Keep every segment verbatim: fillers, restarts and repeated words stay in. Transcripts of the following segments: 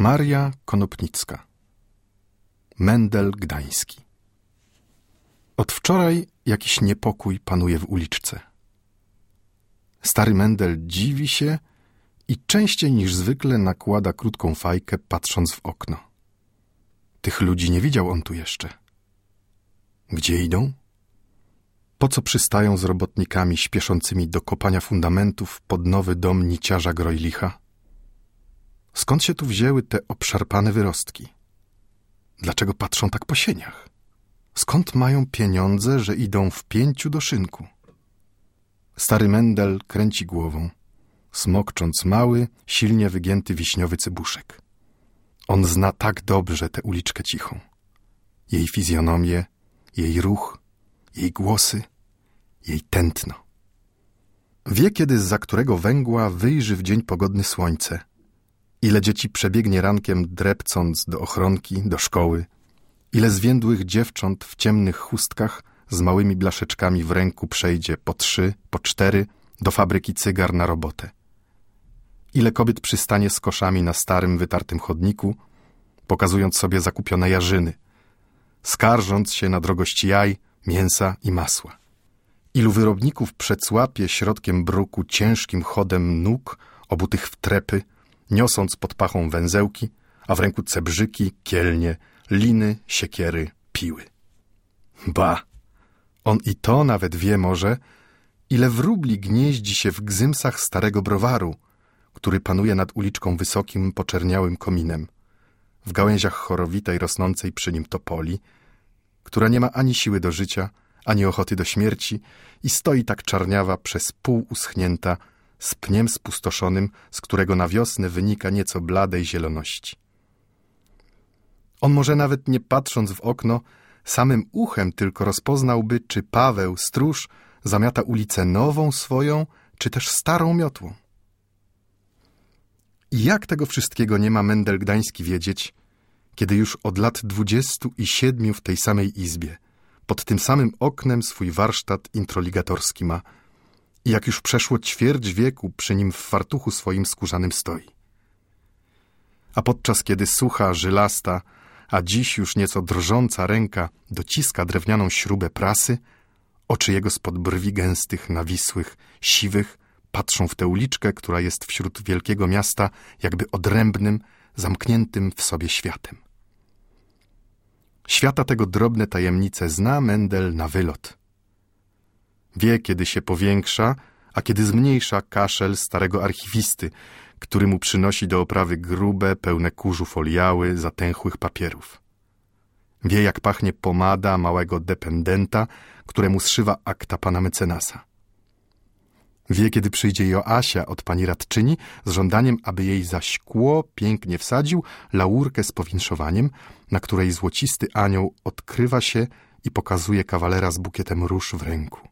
Maria Konopnicka. Mendel Gdański. Od wczoraj jakiś niepokój panuje w uliczce. Stary Mendel dziwi się i częściej niż zwykle nakłada krótką fajkę, patrząc w okno. Tych ludzi nie widział on tu jeszcze. Gdzie idą? Po co przystają z robotnikami śpieszącymi do kopania fundamentów pod nowy dom niciarza Grojlicha? Skąd się tu wzięły te obszarpane wyrostki? Dlaczego patrzą tak po sieniach? Skąd mają pieniądze, że idą w pięciu do szynku? Stary Mendel kręci głową, smokcząc mały, silnie wygięty wiśniowy cybuszek. On zna tak dobrze tę uliczkę cichą. Jej fizjonomię, jej ruch, jej głosy, jej tętno. Wie, kiedy zza którego węgła wyjrzy w dzień pogodny słońce. Ile dzieci przebiegnie rankiem drepcąc do ochronki, do szkoły. Ile zwiędłych dziewcząt w ciemnych chustkach z małymi blaszeczkami w ręku przejdzie po trzy, po cztery do fabryki cygar na robotę. Ile kobiet przystanie z koszami na starym, wytartym chodniku, pokazując sobie zakupione jarzyny, skarżąc się na drogość jaj, mięsa i masła. Ilu wyrobników przecłapie środkiem bruku ciężkim chodem nóg obutych w trepy, niosąc pod pachą węzełki, a w ręku cebrzyki, kielnie, liny, siekiery, piły. Ba! On i to nawet wie może, ile wróbli gnieździ się w gzymsach starego browaru, który panuje nad uliczką wysokim, poczerniałym kominem, w gałęziach chorowitej rosnącej przy nim topoli, która nie ma ani siły do życia, ani ochoty do śmierci i stoi tak czarniawa, przez pół uschnięta, z pniem spustoszonym, z którego na wiosnę wynika nieco bladej zieloności. On może nawet nie patrząc w okno, samym uchem tylko rozpoznałby, czy Paweł, stróż, zamiata ulicę nową swoją, czy też starą miotłą. I jak tego wszystkiego nie ma Mendel Gdański wiedzieć, kiedy już od lat dwudziestu i siedmiu w tej samej izbie, pod tym samym oknem swój warsztat introligatorski ma i jak już przeszło ćwierć wieku przy nim w fartuchu swoim skórzanym stoi. A podczas kiedy sucha, żylasta, a dziś już nieco drżąca ręka dociska drewnianą śrubę prasy, oczy jego spod brwi gęstych, nawisłych, siwych patrzą w tę uliczkę, która jest wśród wielkiego miasta jakby odrębnym, zamkniętym w sobie światem. Świata tego drobne tajemnice zna Mendel na wylot. Wie, kiedy się powiększa, a kiedy zmniejsza kaszel starego archiwisty, który mu przynosi do oprawy grube, pełne kurzu foliały, zatęchłych papierów. Wie, jak pachnie pomada małego dependenta, któremu zszywa akta pana mecenasa. Wie, kiedy przyjdzie Joasia od pani radczyni z żądaniem, aby jej za szkło pięknie wsadził laurkę z powinszowaniem, na której złocisty anioł odkrywa się i pokazuje kawalera z bukietem róż w ręku.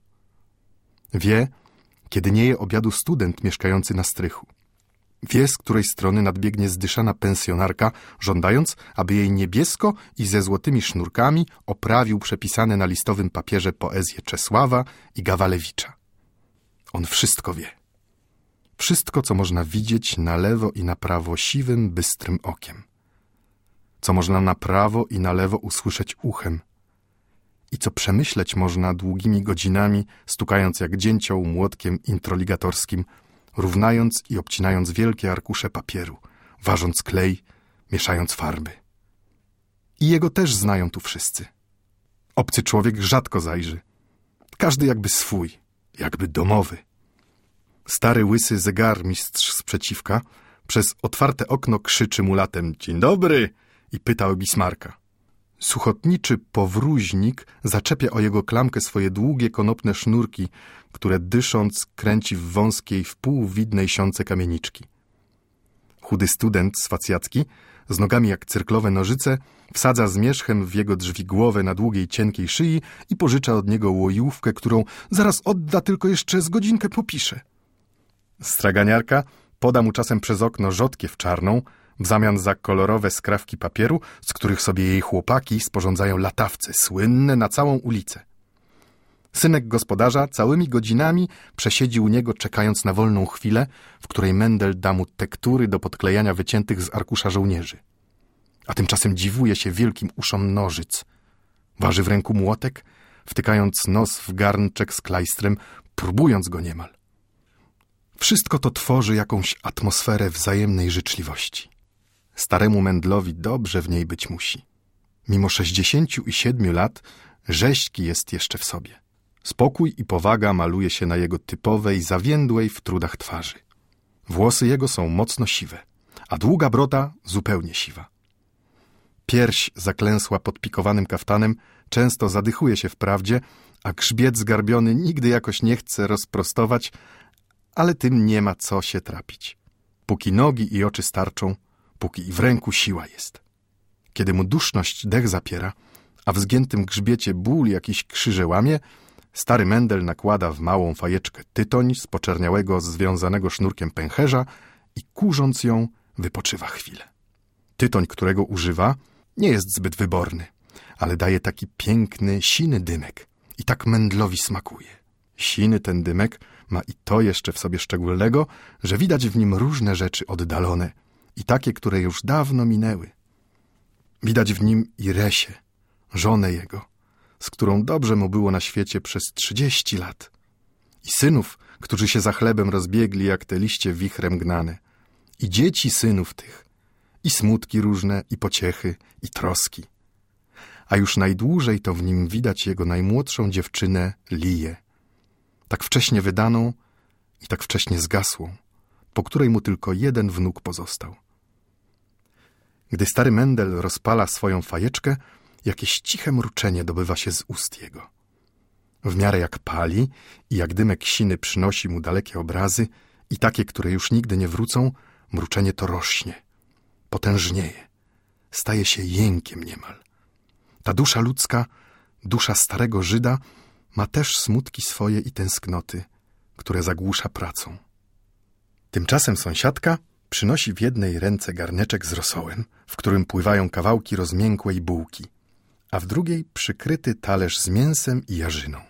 Wie, kiedy nie je obiadu student mieszkający na strychu. Wie, z której strony nadbiegnie zdyszana pensjonarka, żądając, aby jej niebiesko i ze złotymi sznurkami oprawił przepisane na listowym papierze poezję Czesława i Gawalewicza. On wszystko wie. Wszystko, co można widzieć na lewo i na prawo siwym, bystrym okiem. Co można na prawo i na lewo usłyszeć uchem. I co przemyśleć można długimi godzinami, stukając jak dzięcioł młotkiem introligatorskim, równając i obcinając wielkie arkusze papieru, ważąc klej, mieszając farby. I jego też znają tu wszyscy. Obcy człowiek rzadko zajrzy. Każdy jakby swój, jakby domowy. Stary łysy zegarmistrz sprzeciwka przez otwarte okno krzyczy mu latem: dzień dobry! I pyta o Bismarka. Suchotniczy powróźnik zaczepia o jego klamkę swoje długie, konopne sznurki, które dysząc kręci w wąskiej, wpół widnej siące kamieniczki. Chudy student swacjacki, z nogami jak cyrklowe nożyce, wsadza zmierzchem w jego drzwi głowę na długiej, cienkiej szyi i pożycza od niego łojówkę, którą zaraz odda, tylko jeszcze z godzinkę popisze. Straganiarka poda mu czasem przez okno rzodkiew czarną, w zamian za kolorowe skrawki papieru, z których sobie jej chłopaki sporządzają latawce, słynne na całą ulicę. Synek gospodarza całymi godzinami przesiedzi u niego, czekając na wolną chwilę, w której Mendel da mu tektury do podklejania wyciętych z arkusza żołnierzy. A tymczasem dziwuje się wielkim uszom nożyc. Waży w ręku młotek, wtykając nos w garnczek z klajstrem, próbując go niemal. Wszystko to tworzy jakąś atmosferę wzajemnej życzliwości. Staremu Mendlowi dobrze w niej być musi. Mimo sześćdziesięciu i siedmiu lat rzeźki jest jeszcze w sobie. Spokój i powaga maluje się na jego typowej, zawiędłej w trudach twarzy. Włosy jego są mocno siwe, a długa broda zupełnie siwa. Pierś zaklęsła pod pikowanym kaftanem często zadychuje się wprawdzie, a grzbiet zgarbiony nigdy jakoś nie chce rozprostować, ale tym nie ma co się trapić. Póki nogi i oczy starczą, póki i w ręku siła jest. Kiedy mu duszność dech zapiera, a w zgiętym grzbiecie ból jakiś krzyże łamie, stary Mendel nakłada w małą fajeczkę tytoń z poczerniałego, związanego sznurkiem pęcherza i kurząc ją, wypoczywa chwilę. Tytoń, którego używa, nie jest zbyt wyborny, ale daje taki piękny, siny dymek i tak Mendlowi smakuje. Siny ten dymek ma i to jeszcze w sobie szczególnego, że widać w nim różne rzeczy oddalone i takie, które już dawno minęły. Widać w nim i Resię, żonę jego, z którą dobrze mu było na świecie przez trzydzieści lat. I synów, którzy się za chlebem rozbiegli, jak te liście wichrem gnane. I dzieci synów tych. I smutki różne, i pociechy, i troski. A już najdłużej to w nim widać jego najmłodszą dziewczynę Liję. Tak wcześnie wydaną i tak wcześnie zgasłą, po której mu tylko jeden wnuk pozostał. Gdy stary Mendel rozpala swoją fajeczkę, jakieś ciche mruczenie dobywa się z ust jego. W miarę jak pali i jak dymek siny przynosi mu dalekie obrazy i takie, które już nigdy nie wrócą, mruczenie to rośnie, potężnieje, staje się jękiem niemal. Ta dusza ludzka, dusza starego Żyda, ma też smutki swoje i tęsknoty, które zagłusza pracą. Tymczasem sąsiadka przynosi w jednej ręce garneczek z rosołem, w którym pływają kawałki rozmiękłej bułki, a w drugiej przykryty talerz z mięsem i jarzyną.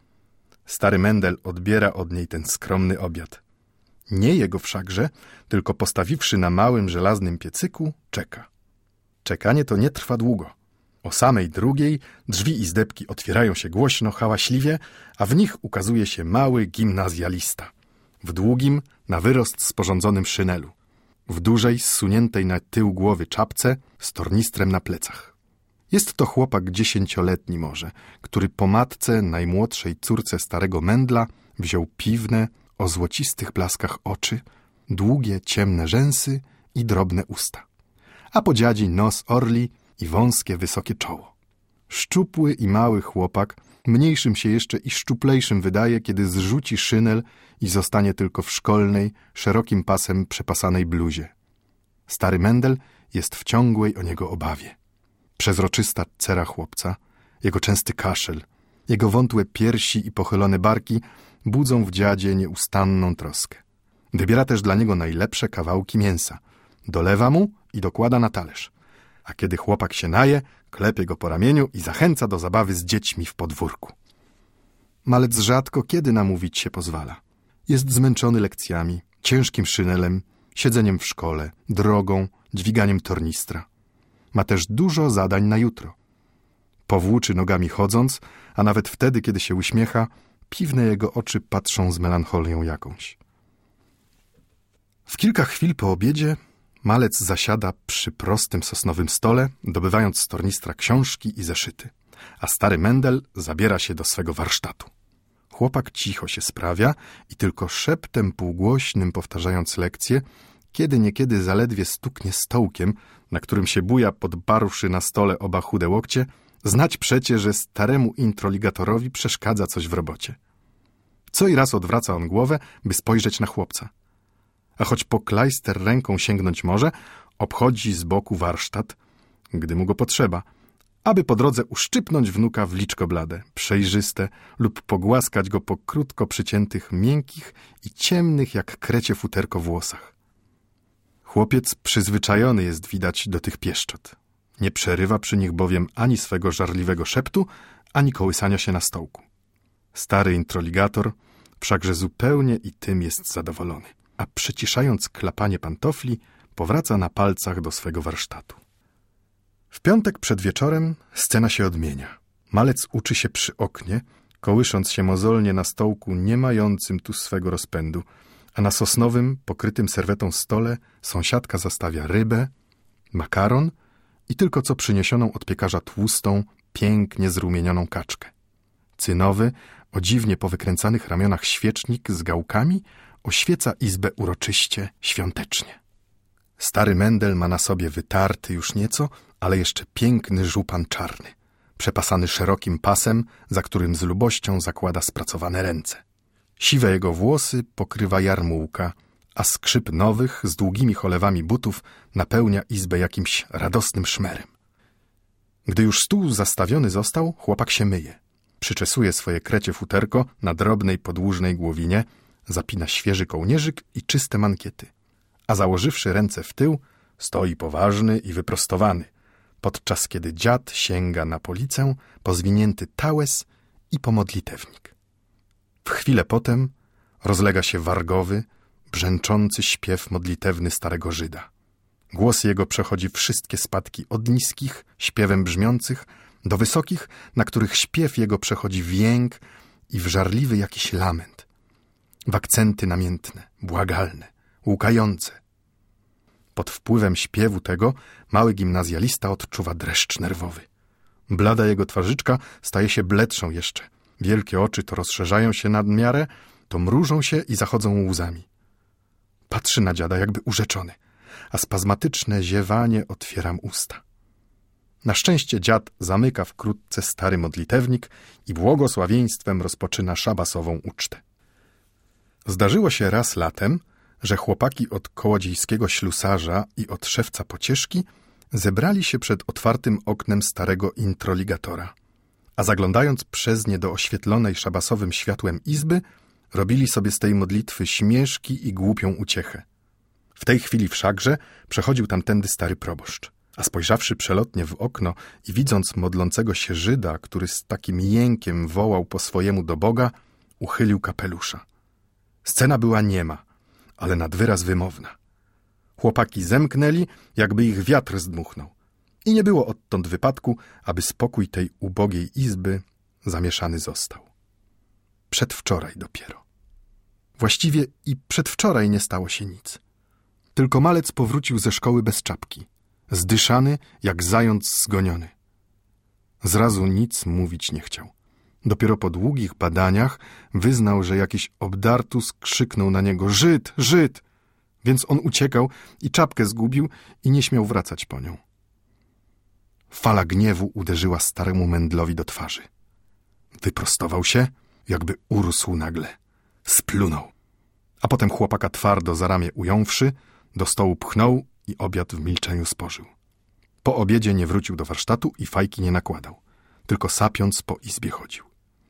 Stary Mendel odbiera od niej ten skromny obiad. Nie jego wszakże, tylko postawiwszy na małym żelaznym piecyku, czeka. Czekanie to nie trwa długo. O samej drugiej drzwi i zdebki otwierają się głośno, hałaśliwie, a w nich ukazuje się mały gimnazjalista. W długim, na wyrost sporządzonym szynelu. W dużej, zsuniętej na tył głowy czapce z tornistrem na plecach. Jest to chłopak dziesięcioletni może, który po matce, najmłodszej córce starego Mendla, wziął piwne, o złocistych blaskach oczy, długie, ciemne rzęsy i drobne usta. A po dziadzi nos orli i wąskie, wysokie czoło. Szczupły i mały chłopak, mniejszym się jeszcze i szczuplejszym wydaje, kiedy zrzuci szynel i zostanie tylko w szkolnej, szerokim pasem przepasanej bluzie. Stary Mendel jest w ciągłej o niego obawie. Przezroczysta cera chłopca, jego częsty kaszel, jego wątłe piersi i pochylone barki budzą w dziadzie nieustanną troskę. Wybiera też dla niego najlepsze kawałki mięsa, dolewa mu i dokłada na talerz. A kiedy chłopak się naje, klepie go po ramieniu i zachęca do zabawy z dziećmi w podwórku. Malec rzadko kiedy namówić się pozwala. Jest zmęczony lekcjami, ciężkim szynelem, siedzeniem w szkole, drogą, dźwiganiem tornistra. Ma też dużo zadań na jutro. Powłóczy nogami chodząc, a nawet wtedy, kiedy się uśmiecha, piwne jego oczy patrzą z melancholią jakąś. W kilka chwil po obiedzie malec zasiada przy prostym sosnowym stole, dobywając z tornistra książki i zeszyty, a stary Mendel zabiera się do swego warsztatu. Chłopak cicho się sprawia i tylko szeptem półgłośnym powtarzając lekcje, kiedy niekiedy zaledwie stuknie stołkiem, na którym się buja, podbarwszy na stole oba chude łokcie, znać przecie, że staremu introligatorowi przeszkadza coś w robocie. Co i raz odwraca on głowę, by spojrzeć na chłopca. A choć po klajster ręką sięgnąć może, obchodzi z boku warsztat, gdy mu go potrzeba, aby po drodze uszczypnąć wnuka w liczko blade, przejrzyste lub pogłaskać go po krótko przyciętych, miękkich i ciemnych jak krecie futerko włosach. Chłopiec przyzwyczajony jest widać do tych pieszczot. Nie przerywa przy nich bowiem ani swego żarliwego szeptu, ani kołysania się na stołku. Stary introligator wszakże zupełnie i tym jest zadowolony, a przyciszając klapanie pantofli, powraca na palcach do swego warsztatu. W piątek przed wieczorem scena się odmienia. Malec uczy się przy oknie, kołysząc się mozolnie na stołku nie mającym tu swego rozpędu, a na sosnowym, pokrytym serwetą stole sąsiadka zastawia rybę, makaron i tylko co przyniesioną od piekarza tłustą, pięknie zrumienioną kaczkę. Cynowy, o dziwnie powykręcanych ramionach świecznik z gałkami oświeca izbę uroczyście, świątecznie. Stary Mendel ma na sobie wytarty już nieco, ale jeszcze piękny żupan czarny, przepasany szerokim pasem, za którym z lubością zakłada spracowane ręce. Siwe jego włosy pokrywa jarmułka, a skrzyp nowych, z długimi cholewami butów napełnia izbę jakimś radosnym szmerem. Gdy już stół zastawiony został, chłopak się myje. Przyczesuje swoje krecie futerko na drobnej, podłużnej głowinie, zapina świeży kołnierzyk i czyste mankiety. A założywszy ręce w tył, stoi poważny i wyprostowany, podczas kiedy dziad sięga na policę po zwinięty tałes i po modlitewnik. W chwilę potem rozlega się wargowy, brzęczący śpiew modlitewny starego Żyda. Głos jego przechodzi wszystkie spadki od niskich, śpiewem brzmiących, do wysokich, na których śpiew jego przechodzi w jęk i w żarliwy jakiś lament. W akcenty namiętne, błagalne, łukające. Pod wpływem śpiewu tego mały gimnazjalista odczuwa dreszcz nerwowy. Blada jego twarzyczka staje się bledszą jeszcze. Wielkie oczy to rozszerzają się nad miarę, to mrużą się i zachodzą łzami. Patrzy na dziada jakby urzeczony, a spazmatyczne ziewanie otwiera mu usta. Na szczęście dziad zamyka wkrótce stary modlitewnik i błogosławieństwem rozpoczyna szabasową ucztę. Zdarzyło się raz latem, że chłopaki od kołodziejskiego ślusarza i od szewca pocieszki zebrali się przed otwartym oknem starego introligatora, a zaglądając przez nie do oświetlonej szabasowym światłem izby, robili sobie z tej modlitwy śmieszki i głupią uciechę. W tej chwili wszakże przechodził tamtędy stary proboszcz, a spojrzawszy przelotnie w okno i widząc modlącego się Żyda, który z takim jękiem wołał po swojemu do Boga, uchylił kapelusza. Scena była niema, ale nad wyraz wymowna. Chłopaki zemknęli, jakby ich wiatr zdmuchnął. I nie było odtąd wypadku, aby spokój tej ubogiej izby zamieszany został. Przedwczoraj dopiero. Właściwie i przedwczoraj nie stało się nic. Tylko malec powrócił ze szkoły bez czapki, zdyszany jak zając zgoniony. Zrazu nic mówić nie chciał. Dopiero po długich badaniach wyznał, że jakiś obdartus krzyknął na niego: Żyd, Żyd! Więc on uciekał i czapkę zgubił i nie śmiał wracać po nią. Fala gniewu uderzyła staremu Mendlowi do twarzy. Wyprostował się, jakby urósł nagle. Splunął. A potem chłopaka twardo za ramię ująwszy, do stołu pchnął i obiad w milczeniu spożył. Po obiedzie nie wrócił do warsztatu i fajki nie nakładał, tylko sapiąc po izbie chodził.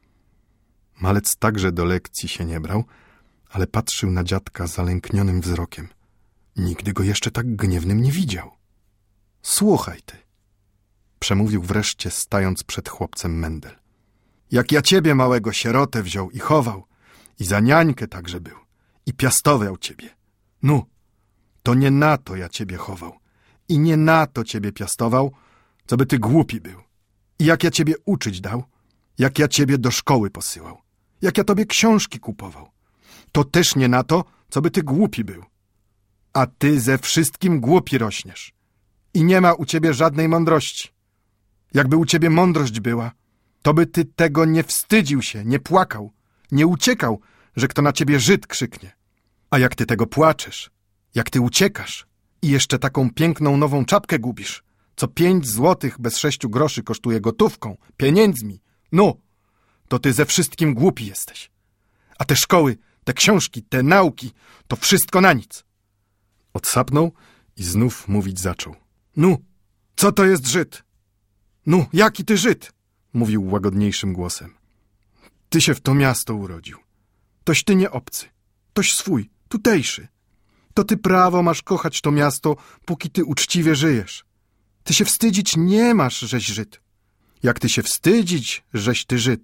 Malec także do lekcji się nie brał, ale patrzył na dziadka zalęknionym wzrokiem. Nigdy go jeszcze tak gniewnym nie widział. Słuchaj ty, przemówił wreszcie, stając przed chłopcem Mendel. Jak ja ciebie, małego sierotę, wziął i chował, i za niańkę także był, i piastował ciebie. No, to nie na to ja ciebie chował, i nie na to ciebie piastował, co by ty głupi był. I jak ja ciebie uczyć dał, jak ja ciebie do szkoły posyłał, jak ja tobie książki kupował, to też nie na to, co by ty głupi był. A ty ze wszystkim głupi rośniesz. I nie ma u ciebie żadnej mądrości. Jakby u ciebie mądrość była, to by ty tego nie wstydził się, nie płakał, nie uciekał, że kto na ciebie Żyd krzyknie. A jak ty tego płaczesz, jak ty uciekasz i jeszcze taką piękną nową czapkę gubisz, co pięć złotych bez sześciu groszy kosztuje gotówką, pieniędzmi, no, to ty ze wszystkim głupi jesteś. A te szkoły, te książki, te nauki, to wszystko na nic. Odsapnął i znów mówić zaczął. No, co to jest Żyd? No, jaki ty Żyd? Mówił łagodniejszym głosem. Ty się w to miasto urodził. Toś ty nie obcy, toś swój, tutejszy. To ty prawo masz kochać to miasto, póki ty uczciwie żyjesz. Ty się wstydzić nie masz, żeś Żyd. Jak ty się wstydzić, żeś ty Żyd,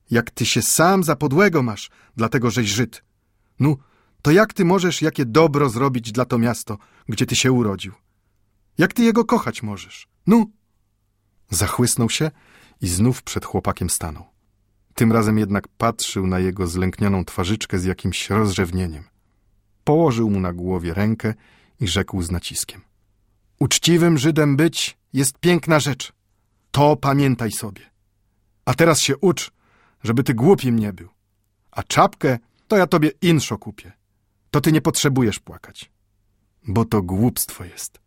Jak ty się sam za podłego masz, dlatego żeś Żyd. Nu, to jak ty możesz jakie dobro zrobić dla to miasto, gdzie ty się urodził? Jak ty jego kochać możesz? Nu! Zachłysnął się i znów przed chłopakiem stanął. Tym razem jednak patrzył na jego zlęknioną twarzyczkę z jakimś rozrzewnieniem. Położył mu na głowie rękę i rzekł z naciskiem. Uczciwym Żydem być jest piękna rzecz. To pamiętaj sobie. A teraz się ucz, żeby ty głupim nie był. A czapkę to ja tobie inszo kupię. To ty nie potrzebujesz płakać. Bo to głupstwo jest.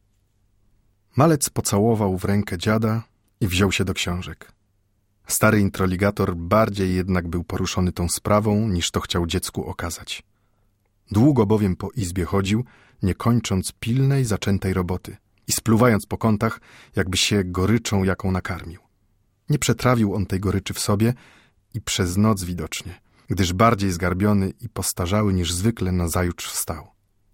Malec pocałował w rękę dziada i wziął się do książek. Stary introligator bardziej jednak był poruszony tą sprawą, niż to chciał dziecku okazać. Długo bowiem po izbie chodził, nie kończąc pilnej, zaczętej roboty i spluwając po kątach, jakby się goryczą jaką nakarmił. Nie przetrawił on tej goryczy w sobie i przez noc widocznie, gdyż bardziej zgarbiony i postarzały niż zwykle nazajutrz wstał.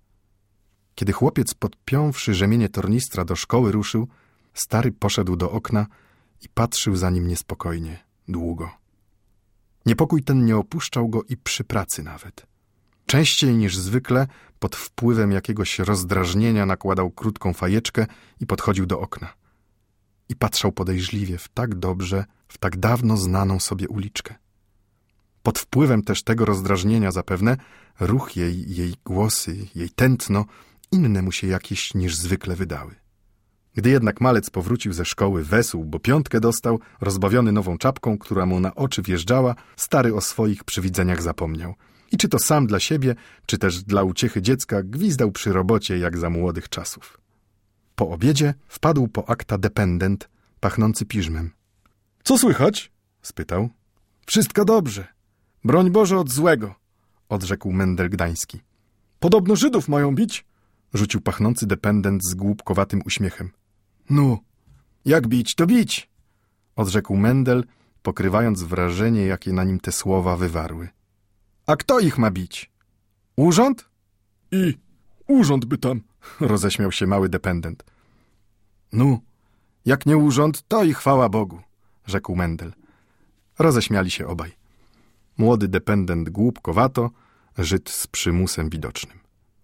Kiedy chłopiec podpiąwszy rzemienie tornistra do szkoły ruszył, stary poszedł do okna i patrzył za nim niespokojnie, długo. Niepokój ten nie opuszczał go i przy pracy nawet. Częściej niż zwykle pod wpływem jakiegoś rozdrażnienia nakładał krótką fajeczkę i podchodził do okna. I patrzał podejrzliwie w tak dobrze, w tak dawno znaną sobie uliczkę. Pod wpływem też tego rozdrażnienia zapewne ruch jej, jej głosy, jej tętno inne mu się jakieś niż zwykle wydały. Gdy jednak malec powrócił ze szkoły wesół, bo piątkę dostał, rozbawiony nową czapką, która mu na oczy wjeżdżała, stary o swoich przywidzeniach zapomniał. I czy to sam dla siebie, czy też dla uciechy dziecka, gwizdał przy robocie jak za młodych czasów. Po obiedzie wpadł po akta dependent, pachnący piżmem. — Co słychać? — spytał. — Wszystko dobrze. Broń Boże od złego — odrzekł Mendel Gdański. — Podobno Żydów mają bić? — rzucił pachnący dependent z głupkowatym uśmiechem. — No, jak bić, to bić — odrzekł Mendel, pokrywając wrażenie, jakie na nim te słowa wywarły. — A kto ich ma bić? Urząd? — I urząd by tam — roześmiał się mały dependent. — No, jak nie urząd, to i chwała Bogu — rzekł Mendel. Roześmiali się obaj. Młody dependent głupkowato, Żyd z przymusem widocznym.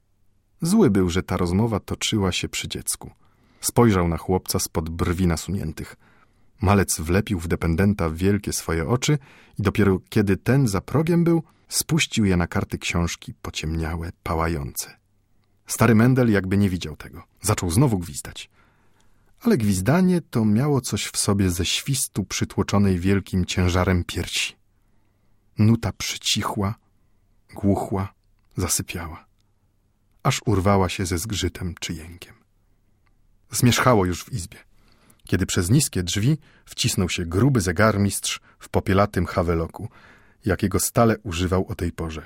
Zły był, że ta rozmowa toczyła się przy dziecku. Spojrzał na chłopca spod brwi nasuniętych. Malec wlepił w dependenta wielkie swoje oczy i dopiero kiedy ten za progiem był, spuścił je na karty książki pociemniałe, pałające. Stary Mendel jakby nie widział tego. Zaczął znowu gwizdać. Ale gwizdanie to miało coś w sobie ze świstu przytłoczonej wielkim ciężarem piersi. Nuta przycichła, głuchła, zasypiała, aż urwała się ze zgrzytem czy jękiem. Zmierzchało już w izbie, kiedy przez niskie drzwi wcisnął się gruby zegarmistrz w popielatym haweloku, jakiego stale używał o tej porze.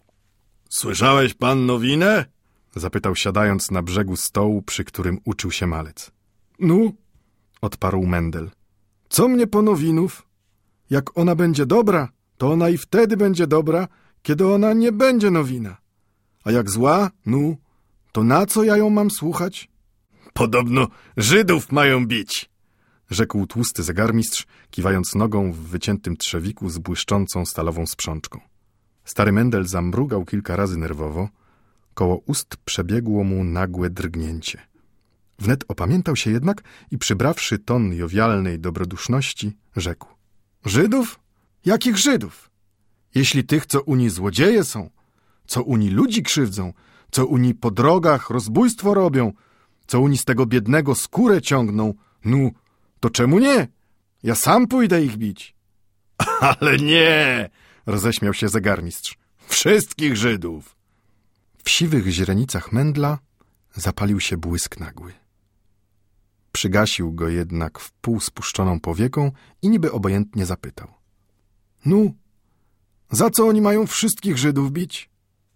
— Słyszałeś pan nowinę? — zapytał siadając na brzegu stołu, przy którym uczył się malec. — No — odparł Mendel. — Co mnie po nowinów? Jak ona będzie dobra, to ona i wtedy będzie dobra, kiedy ona nie będzie nowina. A jak zła, no, to na co ja ją mam słuchać? — Podobno Żydów mają bić — rzekł tłusty zegarmistrz, kiwając nogą w wyciętym trzewiku z błyszczącą stalową sprzączką. Stary Mendel zamrugał kilka razy nerwowo, koło ust przebiegło mu nagłe drgnięcie. Wnet opamiętał się jednak i przybrawszy ton jowialnej dobroduszności, rzekł. — Żydów? Jakich Żydów? Jeśli tych, co uni złodzieje są, co uni ludzi krzywdzą, co uni po drogach rozbójstwo robią, co uni z tego biednego skórę ciągną, no, to czemu nie? Ja sam pójdę ich bić. — Ale nie! — roześmiał się zegarmistrz. — Wszystkich Żydów! W siwych źrenicach Mendla zapalił się błysk nagły. Przygasił go jednak wpół spuszczoną powieką i niby obojętnie zapytał. — No, za co oni mają wszystkich Żydów bić?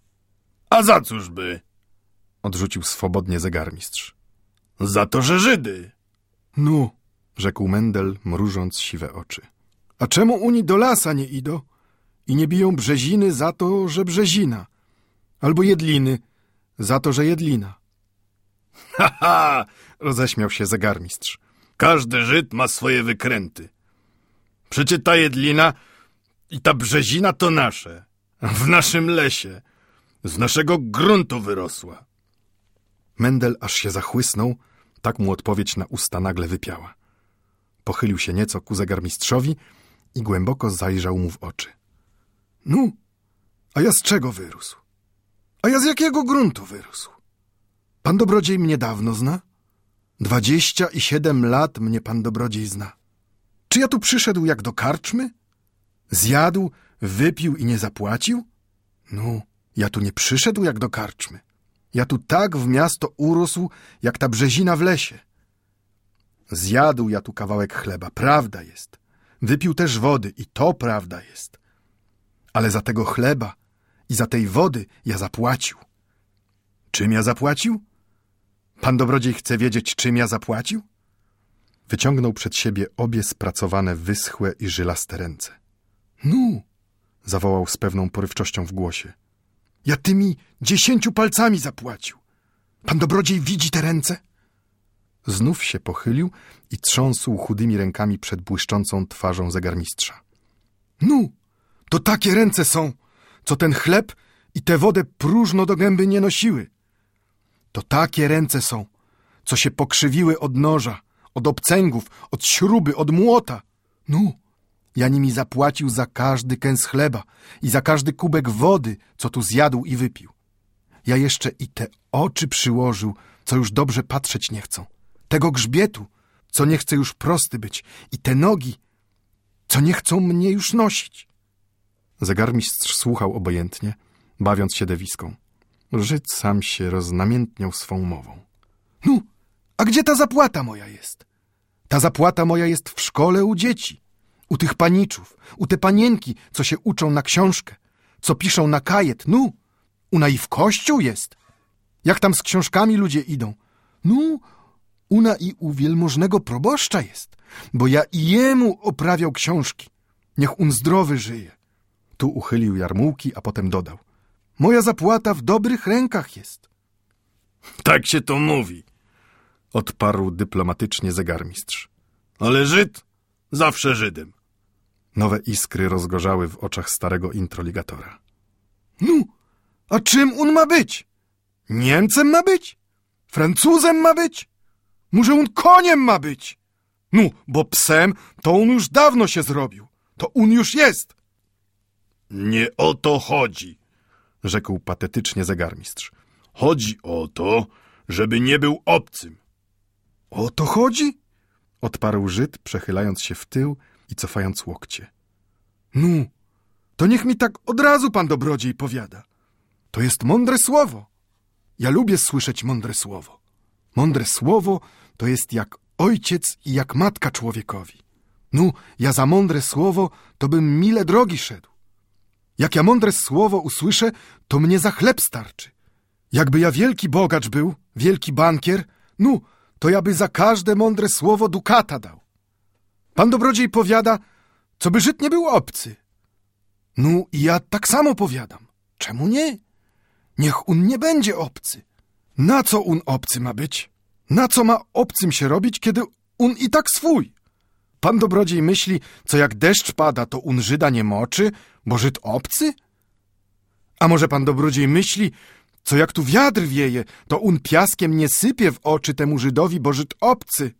— A za cóż by? — odrzucił swobodnie zegarmistrz. — Za to, że Żydy. — No — rzekł Mendel, mrużąc siwe oczy. — A czemu oni do lasa nie idą i nie biją brzeziny za to, że brzezina? Albo jedliny za to, że jedlina? — Ha, ha! — roześmiał się zegarmistrz. — Każdy Żyd ma swoje wykręty. Przecie ta jedlina I ta brzezina to nasze, w naszym lesie, z naszego gruntu wyrosła. Mendel aż się zachłysnął, tak mu odpowiedź na usta nagle wypiała. Pochylił się nieco ku zegarmistrzowi i głęboko zajrzał mu w oczy. No, a ja z czego wyrósł? A ja z jakiego gruntu wyrósł? Pan dobrodziej mnie dawno zna? Dwadzieścia i siedem lat mnie pan dobrodziej zna. Czy ja tu przyszedł jak do karczmy? Zjadł, wypił i nie zapłacił? No, ja tu nie przyszedł jak do karczmy. Ja tu tak w miasto urósł, jak ta brzezina w lesie. Zjadł ja tu kawałek chleba, prawda jest. Wypił też wody i to prawda jest. Ale za tego chleba i za tej wody ja zapłacił. Czym ja zapłacił? Pan dobrodziej chce wiedzieć, czym ja zapłacił? Wyciągnął przed siebie obie spracowane, wyschłe i żylaste ręce. No, zawołał z pewną porywczością w głosie. Ja tymi dziesięciu palcami zapłacił. Pan dobrodziej widzi te ręce? Znów się pochylił i trząsł chudymi rękami przed błyszczącą twarzą zegarmistrza. No, to takie ręce są, co ten chleb i tę wodę próżno do gęby nie nosiły. To takie ręce są, co się pokrzywiły od noża, od obcęgów, od śruby, od młota. No, ja nimi zapłacił za każdy kęs chleba i za każdy kubek wody, co tu zjadł i wypił. Ja jeszcze i te oczy przyłożył, co już dobrze patrzeć nie chcą. Tego grzbietu, co nie chce już prosty być. I te nogi, co nie chcą mnie już nosić. Zegarmistrz słuchał obojętnie, bawiąc się dewiską. Żyd sam się roznamiętniał swą mową. No, a gdzie ta zapłata moja jest? Ta zapłata moja jest w szkole u dzieci. U tych paniczów, u te panienki, co się uczą na książkę, co piszą na kajet, no, una i w kościół jest. Jak tam z książkami ludzie idą? No, una i u wielmożnego proboszcza jest, bo ja i jemu oprawiał książki. Niech on zdrowy żyje. Tu uchylił jarmułki, a potem dodał. Moja zapłata w dobrych rękach jest. Tak się to mówi, odparł dyplomatycznie zegarmistrz. Ale Żyd zawsze Żydem. Nowe iskry rozgorzały w oczach starego introligatora. No, a czym on ma być? Niemcem ma być? Francuzem ma być? Może on koniem ma być? No, bo psem to on już dawno się zrobił. To on już jest. Nie o to chodzi, rzekł patetycznie zegarmistrz. Chodzi o to, żeby nie był obcym. O to chodzi? Odparł Żyd, przechylając się w tył i cofając łokcie. No, to niech mi tak od razu pan dobrodziej powiada. To jest mądre słowo. Ja lubię słyszeć mądre słowo. Mądre słowo to jest jak ojciec i jak matka człowiekowi. No, ja za mądre słowo to bym mile drogi szedł. Jak ja mądre słowo usłyszę, to mnie za chleb starczy. Jakby ja wielki bogacz był, wielki bankier, no, to ja by za każde mądre słowo dukata dał. Pan dobrodziej powiada, co by Żyd nie był obcy. No i ja tak samo powiadam. Czemu nie? Niech on nie będzie obcy. Na co on obcy ma być? Na co ma obcym się robić, kiedy on i tak swój? Pan dobrodziej myśli, co jak deszcz pada, to on Żyda nie moczy, bo Żyd obcy? A może pan dobrodziej myśli, co jak tu wiatr wieje, to on piaskiem nie sypie w oczy temu Żydowi, bo Żyd obcy?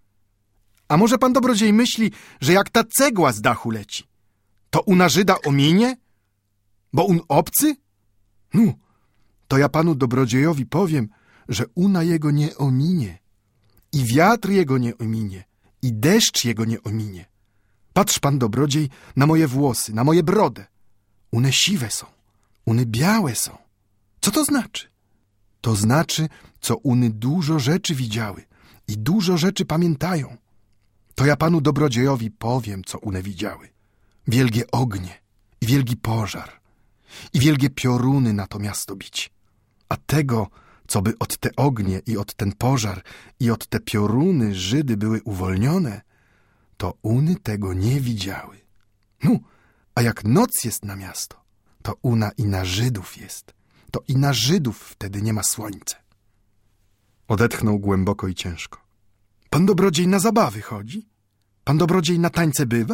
A może pan dobrodziej myśli, że jak ta cegła z dachu leci, to una Żyda ominie, bo on obcy? No, to ja panu dobrodziejowi powiem, że una jego nie ominie i wiatr jego nie ominie i deszcz jego nie ominie. Patrz pan dobrodziej na moje włosy, na moje brodę. One siwe są, one białe są. Co to znaczy? To znaczy, co uny dużo rzeczy widziały i dużo rzeczy pamiętają. To ja panu dobrodziejowi powiem, co one widziały. Wielgie ognie i wielgi pożar i wielgie pioruny na to miasto bić. A tego, co by od te ognie i od ten pożar i od te pioruny Żydy były uwolnione, to uny tego nie widziały. No, a jak noc jest na miasto, to una i na Żydów jest. To i na Żydów wtedy nie ma słońca. Odetchnął głęboko i ciężko. Pan dobrodziej na zabawy chodzi? Pan dobrodziej na tańce bywa?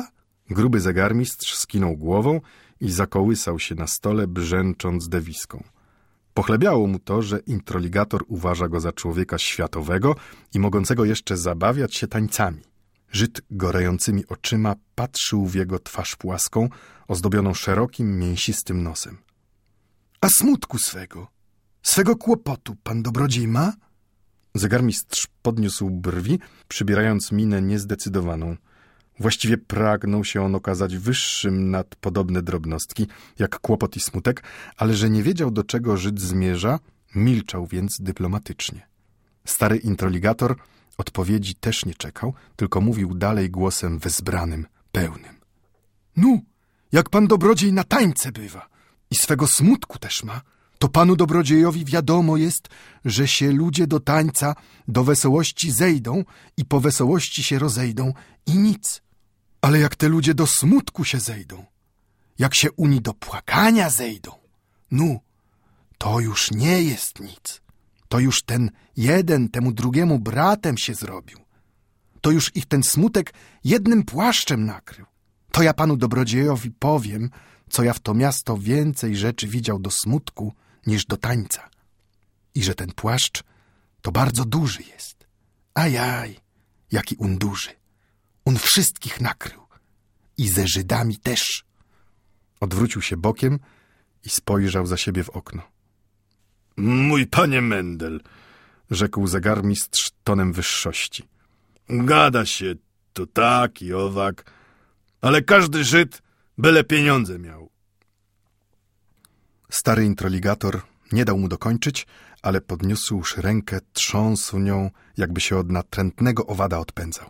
Gruby zegarmistrz skinął głową i zakołysał się na stole, brzęcząc dewiską. Pochlebiało mu to, że introligator uważa go za człowieka światowego i mogącego jeszcze zabawiać się tańcami. Żyd gorejącymi oczyma patrzył w jego twarz płaską, ozdobioną szerokim, mięsistym nosem. A smutku swego, swego kłopotu pan dobrodziej ma? Zegarmistrz podniósł brwi, przybierając minę niezdecydowaną. Właściwie pragnął się on okazać wyższym nad podobne drobnostki, jak kłopot i smutek, ale że nie wiedział, do czego Żyd zmierza, milczał więc dyplomatycznie. Stary introligator odpowiedzi też nie czekał, tylko mówił dalej głosem wezbranym, pełnym. No, jak pan dobrodziej na tańce bywa i swego smutku też ma, to panu dobrodziejowi wiadomo jest, że się ludzie do tańca, do wesołości zejdą i po wesołości się rozejdą i nic. Ale jak te ludzie do smutku się zejdą, jak się uni do płakania zejdą, no, to już nie jest nic. To już ten jeden temu drugiemu bratem się zrobił. To już ich ten smutek jednym płaszczem nakrył. To ja panu dobrodziejowi powiem, co ja w to miasto więcej rzeczy widział do smutku niż do tańca. I że ten płaszcz to bardzo duży jest. Ajaj, jaki on duży. On wszystkich nakrył. I ze Żydami też. Odwrócił się bokiem i spojrzał za siebie w okno. Mój panie Mendel, rzekł zegarmistrz tonem wyższości. Gada się to tak i owak, ale każdy Żyd byle pieniądze miał. Stary introligator nie dał mu dokończyć, ale podniósłszy rękę, trząsł nią, jakby się od natrętnego owada odpędzał.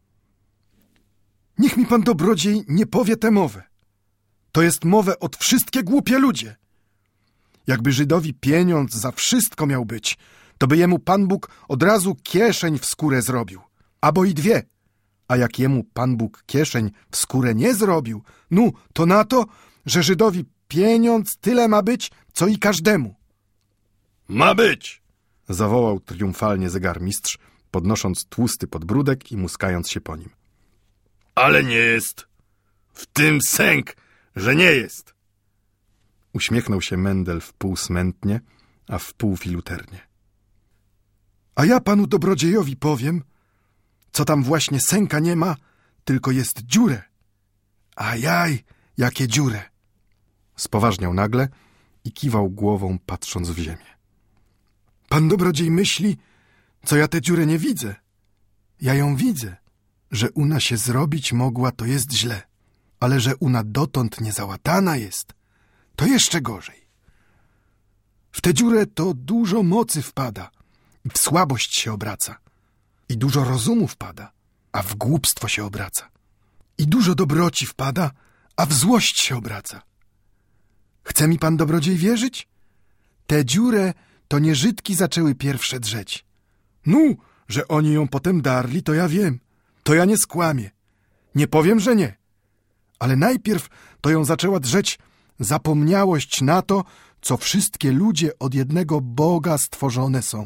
Niech mi pan dobrodziej nie powie tę mowę. To jest mowę od wszystkie głupie ludzie. Jakby Żydowi pieniądz za wszystko miał być, to by jemu Pan Bóg od razu kieszeń w skórę zrobił, albo i dwie. A jak jemu Pan Bóg kieszeń w skórę nie zrobił, no to na to, że Żydowi pieniądz tyle ma być, co i każdemu. Ma być! Zawołał triumfalnie zegarmistrz, podnosząc tłusty podbródek i muskając się po nim. Ale nie jest. W tym sęk, że nie jest. Uśmiechnął się Mendel wpół smętnie, a wpół filuternie. A ja panu dobrodziejowi powiem, co tam właśnie sęka nie ma, tylko jest dziurę. Ajaj, jakie dziurę. Spoważniał nagle i kiwał głową, patrząc w ziemię. Pan dobrodziej myśli, co ja tę dziurę nie widzę. Ja ją widzę, że una się zrobić mogła, to jest źle, ale że una dotąd nie załatana jest, to jeszcze gorzej. W tę dziurę to dużo mocy wpada i w słabość się obraca. I dużo rozumu wpada, a w głupstwo się obraca. I dużo dobroci wpada, a w złość się obraca. Chce mi pan dobrodziej wierzyć? Tę dziurę to nie Żydki zaczęły pierwsze drzeć. No, że oni ją potem darli, to ja wiem. To ja nie skłamię. Nie powiem, że nie. Ale najpierw to ją zaczęła drzeć zapomniałość na to, co wszystkie ludzie od jednego Boga stworzone są.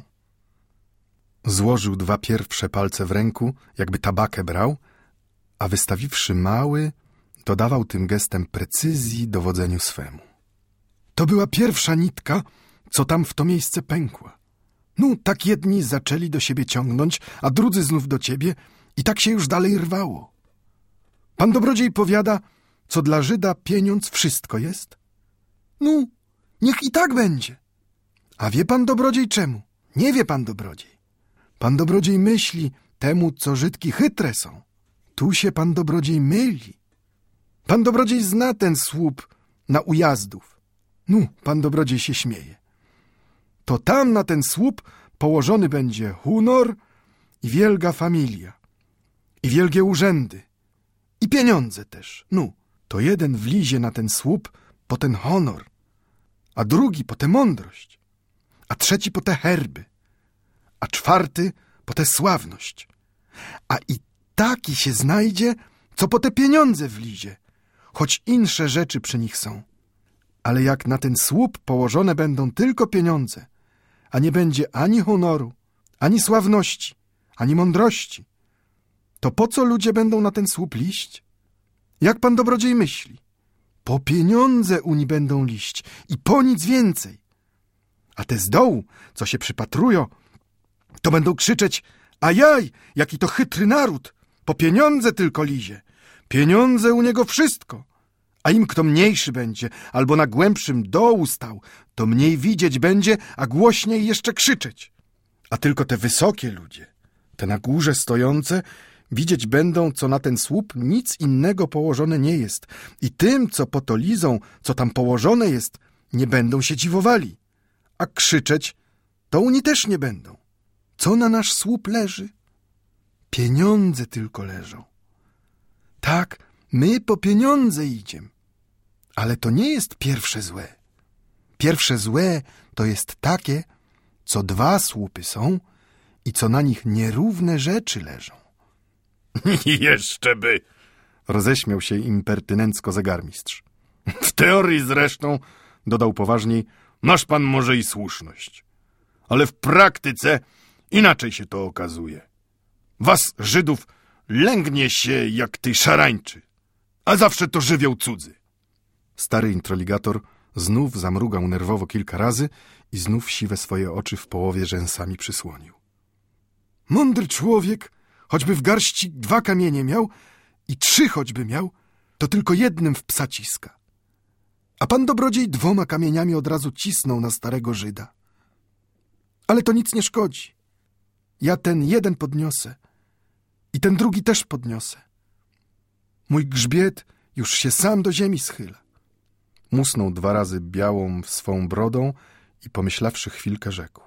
Złożył dwa pierwsze palce w ręku, jakby tabakę brał, a wystawiwszy mały, dodawał tym gestem precyzji dowodzeniu swemu. To była pierwsza nitka, co tam w to miejsce pękła. No, tak jedni zaczęli do siebie ciągnąć, a drudzy znów do ciebie i tak się już dalej rwało. Pan dobrodziej powiada, co dla Żyda pieniądz wszystko jest? No, niech i tak będzie. A wie pan dobrodziej czemu? Nie wie pan dobrodziej. Pan dobrodziej myśli temu, co Żydki chytre są. Tu się pan dobrodziej myli. Pan dobrodziej zna ten słup na ujazdów. No, pan dobrodziej się śmieje. To tam na ten słup położony będzie honor i wielga familia. I wielgie urzędy. I pieniądze też. No, to jeden wlizie na ten słup po ten honor, a drugi po tę mądrość, a trzeci po te herby, a czwarty po tę sławność. A i taki się znajdzie, co po te pieniądze wlizie, choć insze rzeczy przy nich są. Ale jak na ten słup położone będą tylko pieniądze, a nie będzie ani honoru, ani sławności, ani mądrości, to po co ludzie będą na ten słup liść? Jak pan dobrodziej myśli? Po pieniądze uni będą liść i po nic więcej. A te z dołu, co się przypatrują, to będą krzyczeć: ajaj, jaki to chytry naród, po pieniądze tylko lizie. Pieniądze u niego wszystko. A im kto mniejszy będzie, albo na głębszym dołu stał, to mniej widzieć będzie, a głośniej jeszcze krzyczeć. A tylko te wysokie ludzie, te na górze stojące, widzieć będą, co na ten słup nic innego położone nie jest. I tym, co po to lizą, co tam położone jest, nie będą się dziwowali. A krzyczeć to oni też nie będą. Co na nasz słup leży? Pieniądze tylko leżą. Tak, my po pieniądze idziemy. Ale to nie jest pierwsze złe. Pierwsze złe to jest takie, co dwa słupy są i co na nich nierówne rzeczy leżą. Jeszcze by! Roześmiał się impertynencko zegarmistrz. W teorii zresztą, dodał poważniej, masz pan może i słuszność. Ale w praktyce inaczej się to okazuje. Was, Żydów, lęgnie się jak tej szarańczy, a zawsze to żywioł cudzy. Stary introligator znów zamrugał nerwowo kilka razy i znów siwe swoje oczy w połowie rzęsami przysłonił. Mądry człowiek, choćby w garści dwa kamienie miał i trzy choćby miał, to tylko jednym w psa ciska. A pan dobrodziej dwoma kamieniami od razu cisnął na starego Żyda. Ale to nic nie szkodzi. Ja ten jeden podniosę i ten drugi też podniosę. Mój grzbiet już się sam do ziemi schyla. Musnął dwa razy białą swą brodą i pomyślawszy chwilkę rzekł.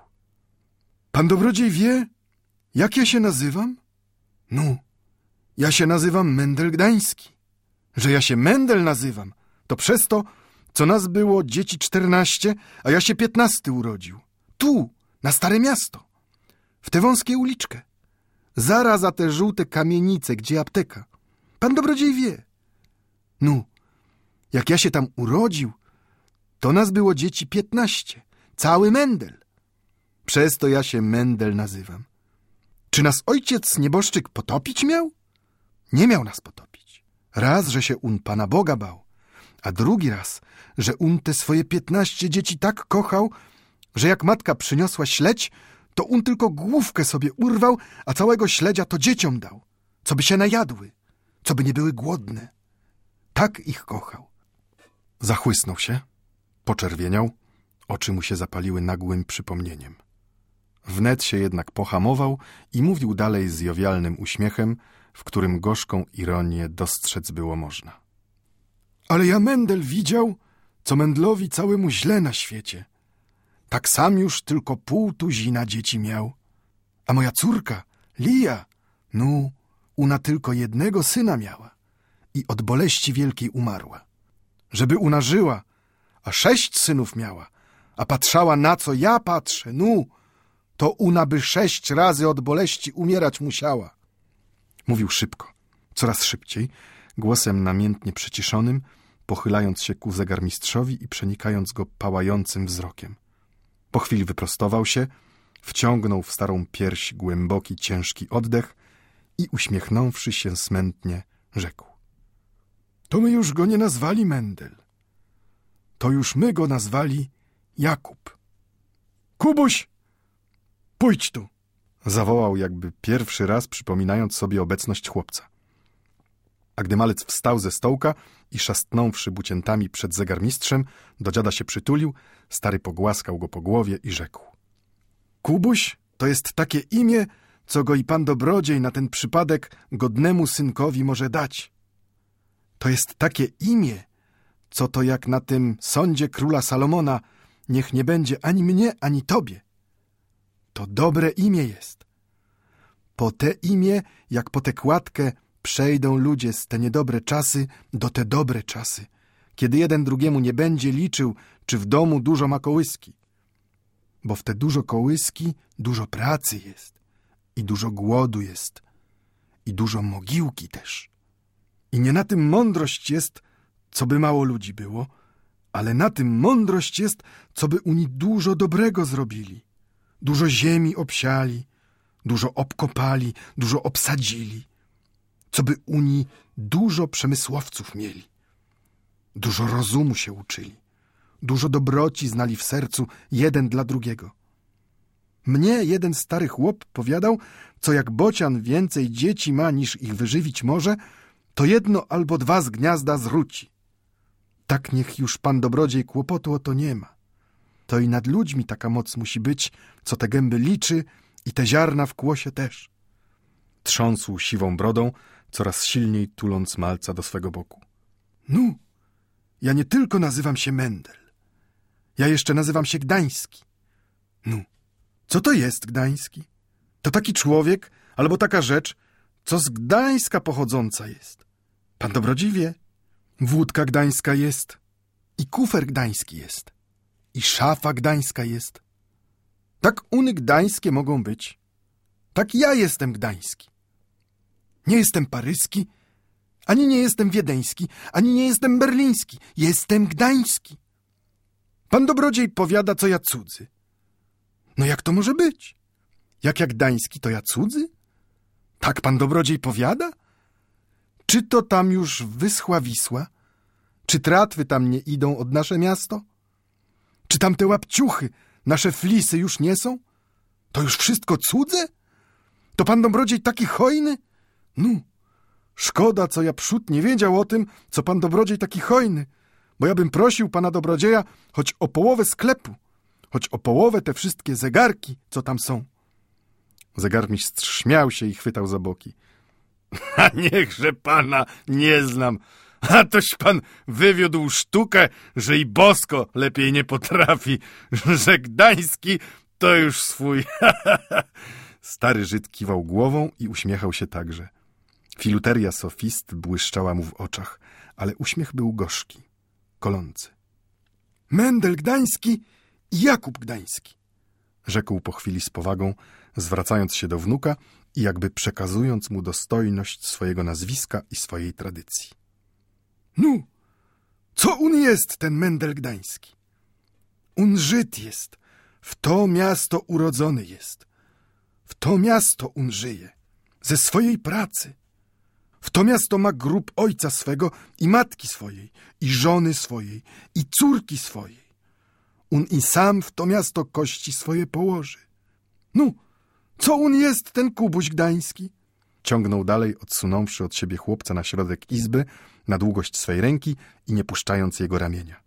Pan dobrodziej wie, jak ja się nazywam? No, ja się nazywam Mendel Gdański. Że ja się Mendel nazywam, to przez to, co nas było dzieci czternaście, a ja się piętnasty urodził. Tu, na Stare Miasto, w tę wąskie uliczkę. Zaraz za te żółte kamienice, gdzie apteka. Pan dobrodziej wie. No, jak ja się tam urodził, to nas było dzieci piętnaście. Cały Mendel. Przez to ja się Mendel nazywam. Czy nas ojciec nieboszczyk potopić miał? Nie miał nas potopić. Raz, że się un Pana Boga bał, a drugi raz, że un te swoje piętnaście dzieci tak kochał, że jak matka przyniosła śledź, to un tylko główkę sobie urwał, a całego śledzia to dzieciom dał, co by się najadły, co by nie były głodne. Tak ich kochał. Zachłysnął się, poczerwieniał, oczy mu się zapaliły nagłym przypomnieniem. Wnet się jednak pohamował i mówił dalej z jowialnym uśmiechem, w którym gorzką ironię dostrzec było można. Ale ja Mendel widział, co Mendlowi całemu źle na świecie. Tak sam już tylko pół tuzina dzieci miał. A moja córka, Lija, no, ona tylko jednego syna miała i od boleści wielkiej umarła. Żeby ona żyła, a sześć synów miała, a patrzała na co ja patrzę, no, to ona by sześć razy od boleści umierać musiała. Mówił szybko, coraz szybciej, głosem namiętnie przyciszonym, pochylając się ku zegarmistrzowi i przenikając go pałającym wzrokiem. Po chwili wyprostował się, wciągnął w starą pierś głęboki, ciężki oddech i uśmiechnąwszy się smętnie, rzekł. To my już go nie nazwali Mendel. To już my go nazwali Jakub. Kubuś, pójdź tu! Zawołał jakby pierwszy raz, przypominając sobie obecność chłopca. A gdy malec wstał ze stołka i szastnąwszy buciętami przed zegarmistrzem, do dziada się przytulił, stary pogłaskał go po głowie i rzekł. Kubuś to jest takie imię, co go i pan dobrodziej na ten przypadek godnemu synkowi może dać. To jest takie imię, co to jak na tym sądzie króla Salomona niech nie będzie ani mnie, ani tobie. To dobre imię jest. Po te imię, jak po tę kładkę, przejdą ludzie z te niedobre czasy do te dobre czasy, kiedy jeden drugiemu nie będzie liczył, czy w domu dużo ma kołyski. Bo w te dużo kołyski dużo pracy jest i dużo głodu jest i dużo mogiłki też. I nie na tym mądrość jest, co by mało ludzi było, ale na tym mądrość jest, co by oni dużo dobrego zrobili. Dużo ziemi obsiali, dużo obkopali, dużo obsadzili. co by uni dużo przemysłowców mieli. Dużo rozumu się uczyli. Dużo dobroci znali w sercu jeden dla drugiego. Mnie jeden stary chłop powiadał, co jak bocian więcej dzieci ma, niż ich wyżywić może, to jedno albo dwa z gniazda zrzuci. Tak niech już pan dobrodziej kłopotu o to nie ma. To i nad ludźmi taka moc musi być, co te gęby liczy i te ziarna w kłosie też. Trząsł siwą brodą, coraz silniej tuląc malca do swego boku. No, ja nie tylko nazywam się Mendel. Ja jeszcze nazywam się Gdański. No, co to jest Gdański? To taki człowiek, albo taka rzecz, co z Gdańska pochodząca jest. Pan dobrodziej wie. Wódka gdańska jest, i kufer gdański jest, i szafa gdańska jest. Tak uny gdańskie mogą być. Tak ja jestem gdański. Nie jestem paryski, ani nie jestem wiedeński, ani nie jestem berliński. Jestem gdański. Pan dobrodziej powiada, co ja cudzy. No jak to może być? Jak ja gdański, to ja cudzy? Tak pan dobrodziej powiada? Czy to tam już wyschła Wisła? Czy tratwy tam nie idą od nasze miasto? Czy tam te łapciuchy, nasze flisy już nie są? To już wszystko cudze? To pan dobrodziej taki hojny? No, szkoda, co ja przód nie wiedział o tym, co pan dobrodziej taki hojny, bo ja bym prosił pana dobrodzieja choć o połowę sklepu, choć o połowę te wszystkie zegarki, co tam są. Zegarmistrz śmiał się i chwytał za boki. A niechże pana nie znam. A toś pan wywiódł sztukę, że i bosko lepiej nie potrafi, że Gdański to już swój. Stary Żyd kiwał głową i uśmiechał się także. Filuteria sofist błyszczała mu w oczach, ale uśmiech był gorzki, kolący. Mendel Gdański i Jakub Gdański, rzekł po chwili z powagą, zwracając się do wnuka i jakby przekazując mu dostojność swojego nazwiska i swojej tradycji. No, co un jest ten Mendel Gdański? Un Żyd jest, w to miasto urodzony jest. W to miasto un żyje, ze swojej pracy. W to miasto ma grób ojca swego i matki swojej, i żony swojej, i córki swojej. Un i sam w to miasto kości swoje położy. No, co un jest ten Kubuś Gdański? Ciągnął dalej, odsunąwszy od siebie chłopca na środek izby, na długość swej ręki i nie puszczając jego ramienia.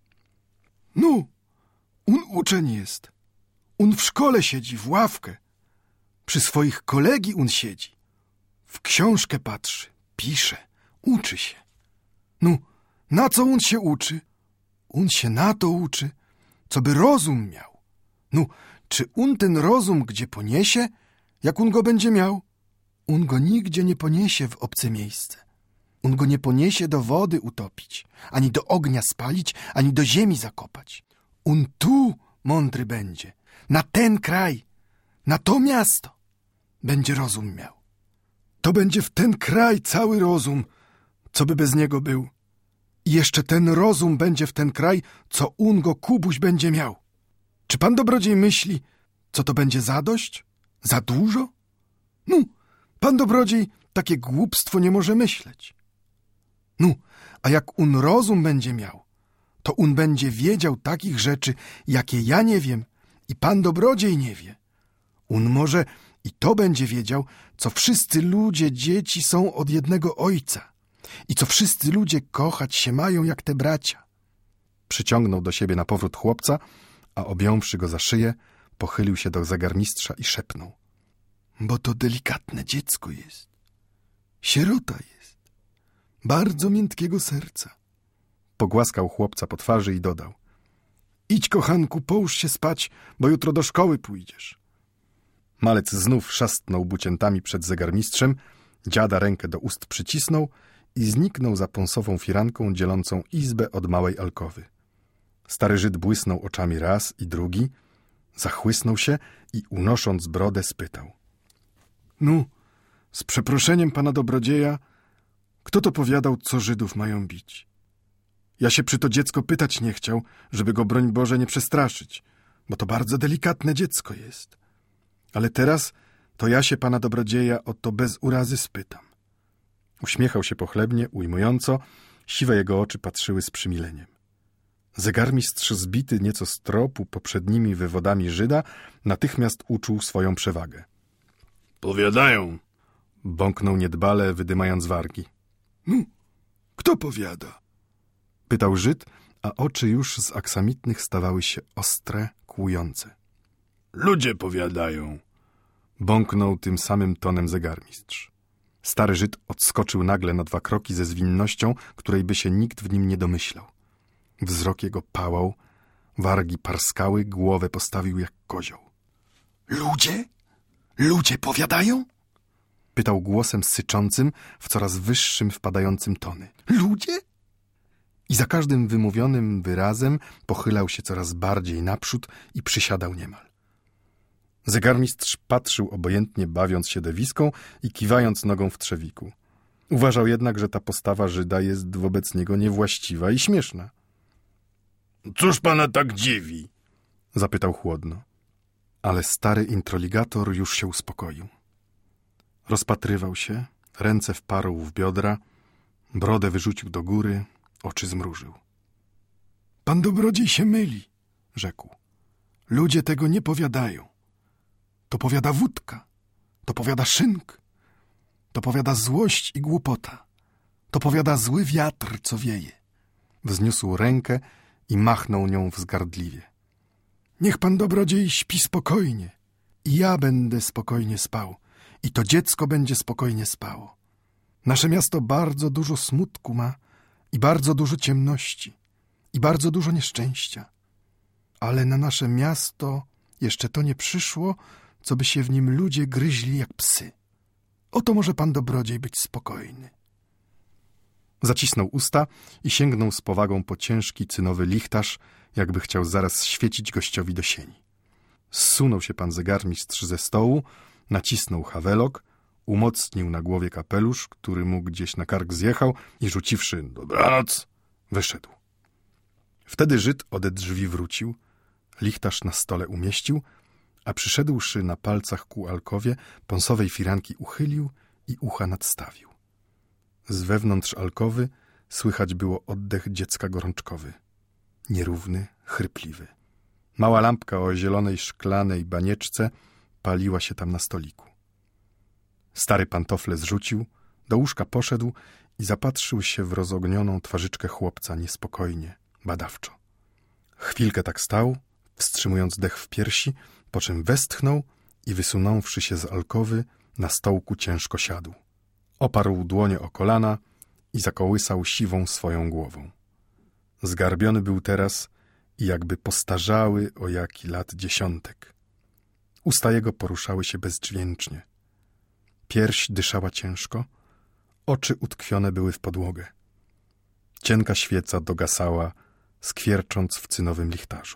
No, un uczeń jest. Un w szkole siedzi, w ławkę. Przy swoich kolegi un siedzi. W książkę patrzy, pisze, uczy się. No, na co un się uczy? Un się na to uczy, co by rozum miał. No, czy un ten rozum gdzie poniesie, jak un go będzie miał? Un go nigdzie nie poniesie w obce miejsce. Un go nie poniesie do wody utopić, ani do ognia spalić, ani do ziemi zakopać. Un tu mądry będzie, na ten kraj, na to miasto będzie rozum miał. To będzie w ten kraj cały rozum, co by bez niego był. I jeszcze ten rozum będzie w ten kraj, co un go Kubuś będzie miał. Czy pan dobrodziej myśli, co to będzie zadość? Za dużo? No, pan dobrodziej takie głupstwo nie może myśleć. No, a jak un rozum będzie miał, to un będzie wiedział takich rzeczy, jakie ja nie wiem i pan dobrodziej nie wie. Un może i to będzie wiedział, co wszyscy ludzie dzieci są od jednego ojca i co wszyscy ludzie kochać się mają jak te bracia. Przyciągnął do siebie na powrót chłopca, a objąwszy go za szyję, pochylił się do zegarmistrza i szepnął. Bo to delikatne dziecko jest. Sierota jest. Bardzo miętkiego serca. Pogłaskał chłopca po twarzy i dodał. Idź, kochanku, połóż się spać, bo jutro do szkoły pójdziesz. Malec znów szastnął buciętami przed zegarmistrzem, dziada rękę do ust przycisnął i zniknął za pąsową firanką dzielącą izbę od małej alkowy. Stary Żyd błysnął oczami raz i drugi, zachłysnął się i unosząc brodę spytał. No, z przeproszeniem pana dobrodzieja, kto to powiadał, co Żydów mają bić? Ja się przy to dziecko pytać nie chciał, żeby go, broń Boże, nie przestraszyć, bo to bardzo delikatne dziecko jest. Ale teraz to ja się pana dobrodzieja o to bez urazy spytam. Uśmiechał się pochlebnie, ujmująco, siwe jego oczy patrzyły z przymileniem. Zegarmistrz, zbity nieco z tropu poprzednimi wywodami Żyda, natychmiast uczuł swoją przewagę. Powiadają, bąknął niedbale, wydymając wargi. No, kto powiada? Pytał Żyd, a oczy już z aksamitnych stawały się ostre, kłujące. Ludzie powiadają. Bąknął tym samym tonem zegarmistrz. Stary Żyd odskoczył nagle na dwa kroki ze zwinnością, której by się nikt w nim nie domyślał. Wzrok jego pałał, wargi parskały, głowę postawił jak kozioł. Ludzie? Ludzie powiadają? Pytał głosem syczącym, w coraz wyższym wpadającym tony. Ludzie? I za każdym wymówionym wyrazem pochylał się coraz bardziej naprzód i przysiadał niemal. Zegarmistrz patrzył obojętnie, bawiąc się dewiską i kiwając nogą w trzewiku. Uważał jednak, że ta postawa Żyda jest wobec niego niewłaściwa i śmieszna. Cóż pana tak dziwi? Zapytał chłodno. Ale stary introligator już się uspokoił. Rozpatrywał się, ręce wparł w biodra, brodę wyrzucił do góry, oczy zmrużył. Pan dobrodziej się myli, rzekł. Ludzie tego nie powiadają. To powiada wódka, to powiada szynk, to powiada złość i głupota, to powiada zły wiatr, co wieje. Wzniósł rękę i machnął nią wzgardliwie. Niech pan dobrodziej śpi spokojnie i ja będę spokojnie spał i to dziecko będzie spokojnie spało. Nasze miasto bardzo dużo smutku ma i bardzo dużo ciemności i bardzo dużo nieszczęścia. Ale na nasze miasto jeszcze to nie przyszło, co by się w nim ludzie gryźli jak psy. Oto może pan dobrodziej być spokojny. Zacisnął usta i sięgnął z powagą po ciężki cynowy lichtarz, jakby chciał zaraz świecić gościowi do sieni. Zsunął się pan zegarmistrz ze stołu, nacisnął hawelok, umocnił na głowie kapelusz, który mu gdzieś na kark zjechał i rzuciwszy dobranoc, wyszedł. Wtedy Żyd ode drzwi wrócił, lichtarz na stole umieścił, a przyszedłszy na palcach ku alkowie, pąsowej firanki uchylił i ucha nadstawił. Z wewnątrz alkowy słychać było oddech dziecka gorączkowy. Nierówny, chrypliwy. Mała lampka o zielonej szklanej banieczce paliła się tam na stoliku. Stary pantofle zrzucił, do łóżka poszedł i zapatrzył się w rozognioną twarzyczkę chłopca niespokojnie, badawczo. Chwilkę tak stał, wstrzymując dech w piersi, po czym westchnął i wysunąwszy się z alkowy, na stołku ciężko siadł. Oparł dłonie o kolana i zakołysał siwą swoją głową. Zgarbiony był teraz i jakby postarzały o jaki lat dziesiątek. Usta jego poruszały się bezdźwięcznie. Pierś dyszała ciężko, oczy utkwione były w podłogę. Cienka świeca dogasała, skwiercząc w cynowym lichtarzu.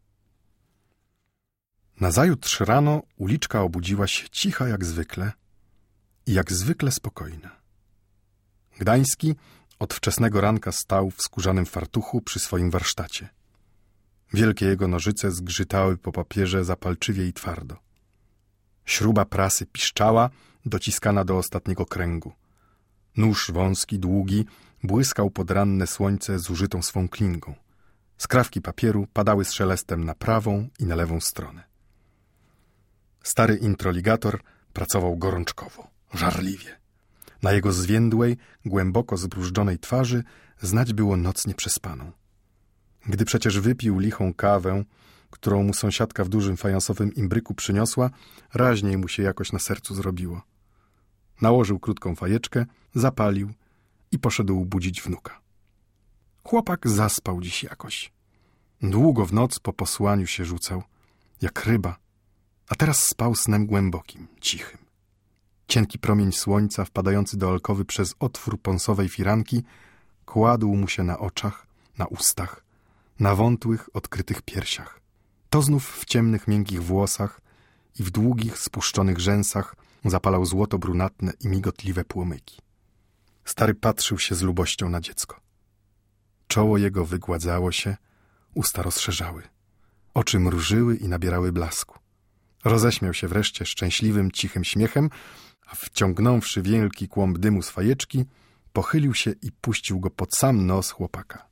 Nazajutrz rano uliczka obudziła się cicha jak zwykle i jak zwykle spokojna. Gdański od wczesnego ranka stał w skórzanym fartuchu przy swoim warsztacie. Wielkie jego nożyce zgrzytały po papierze zapalczywie i twardo. Śruba prasy piszczała, dociskana do ostatniego kręgu. Nóż wąski, długi, błyskał pod ranne słońce zużytą swą klingą. Skrawki papieru padały z szelestem na prawą i na lewą stronę. Stary introligator pracował gorączkowo, żarliwie. Na jego zwiędłej, głęboko zbrużdżonej twarzy znać było noc nieprzespaną. Gdy przecież wypił lichą kawę, którą mu sąsiadka w dużym fajansowym imbryku przyniosła, raźniej mu się jakoś na sercu zrobiło. Nałożył krótką fajeczkę, zapalił i poszedł budzić wnuka. Chłopak zaspał dziś jakoś. Długo w noc po posłaniu się rzucał, jak ryba, a teraz spał snem głębokim, cichym. Cienki promień słońca wpadający do alkowy przez otwór pąsowej firanki kładł mu się na oczach, na ustach, na wątłych, odkrytych piersiach. To znów w ciemnych, miękkich włosach i w długich, spuszczonych rzęsach zapalał złoto-brunatne i migotliwe płomyki. Stary patrzył się z lubością na dziecko. Czoło jego wygładzało się, usta rozszerzały. Oczy mrużyły i nabierały blasku. Roześmiał się wreszcie szczęśliwym, cichym śmiechem, a wciągnąwszy wielki kłąb dymu z fajeczki, pochylił się i puścił go pod sam nos chłopaka.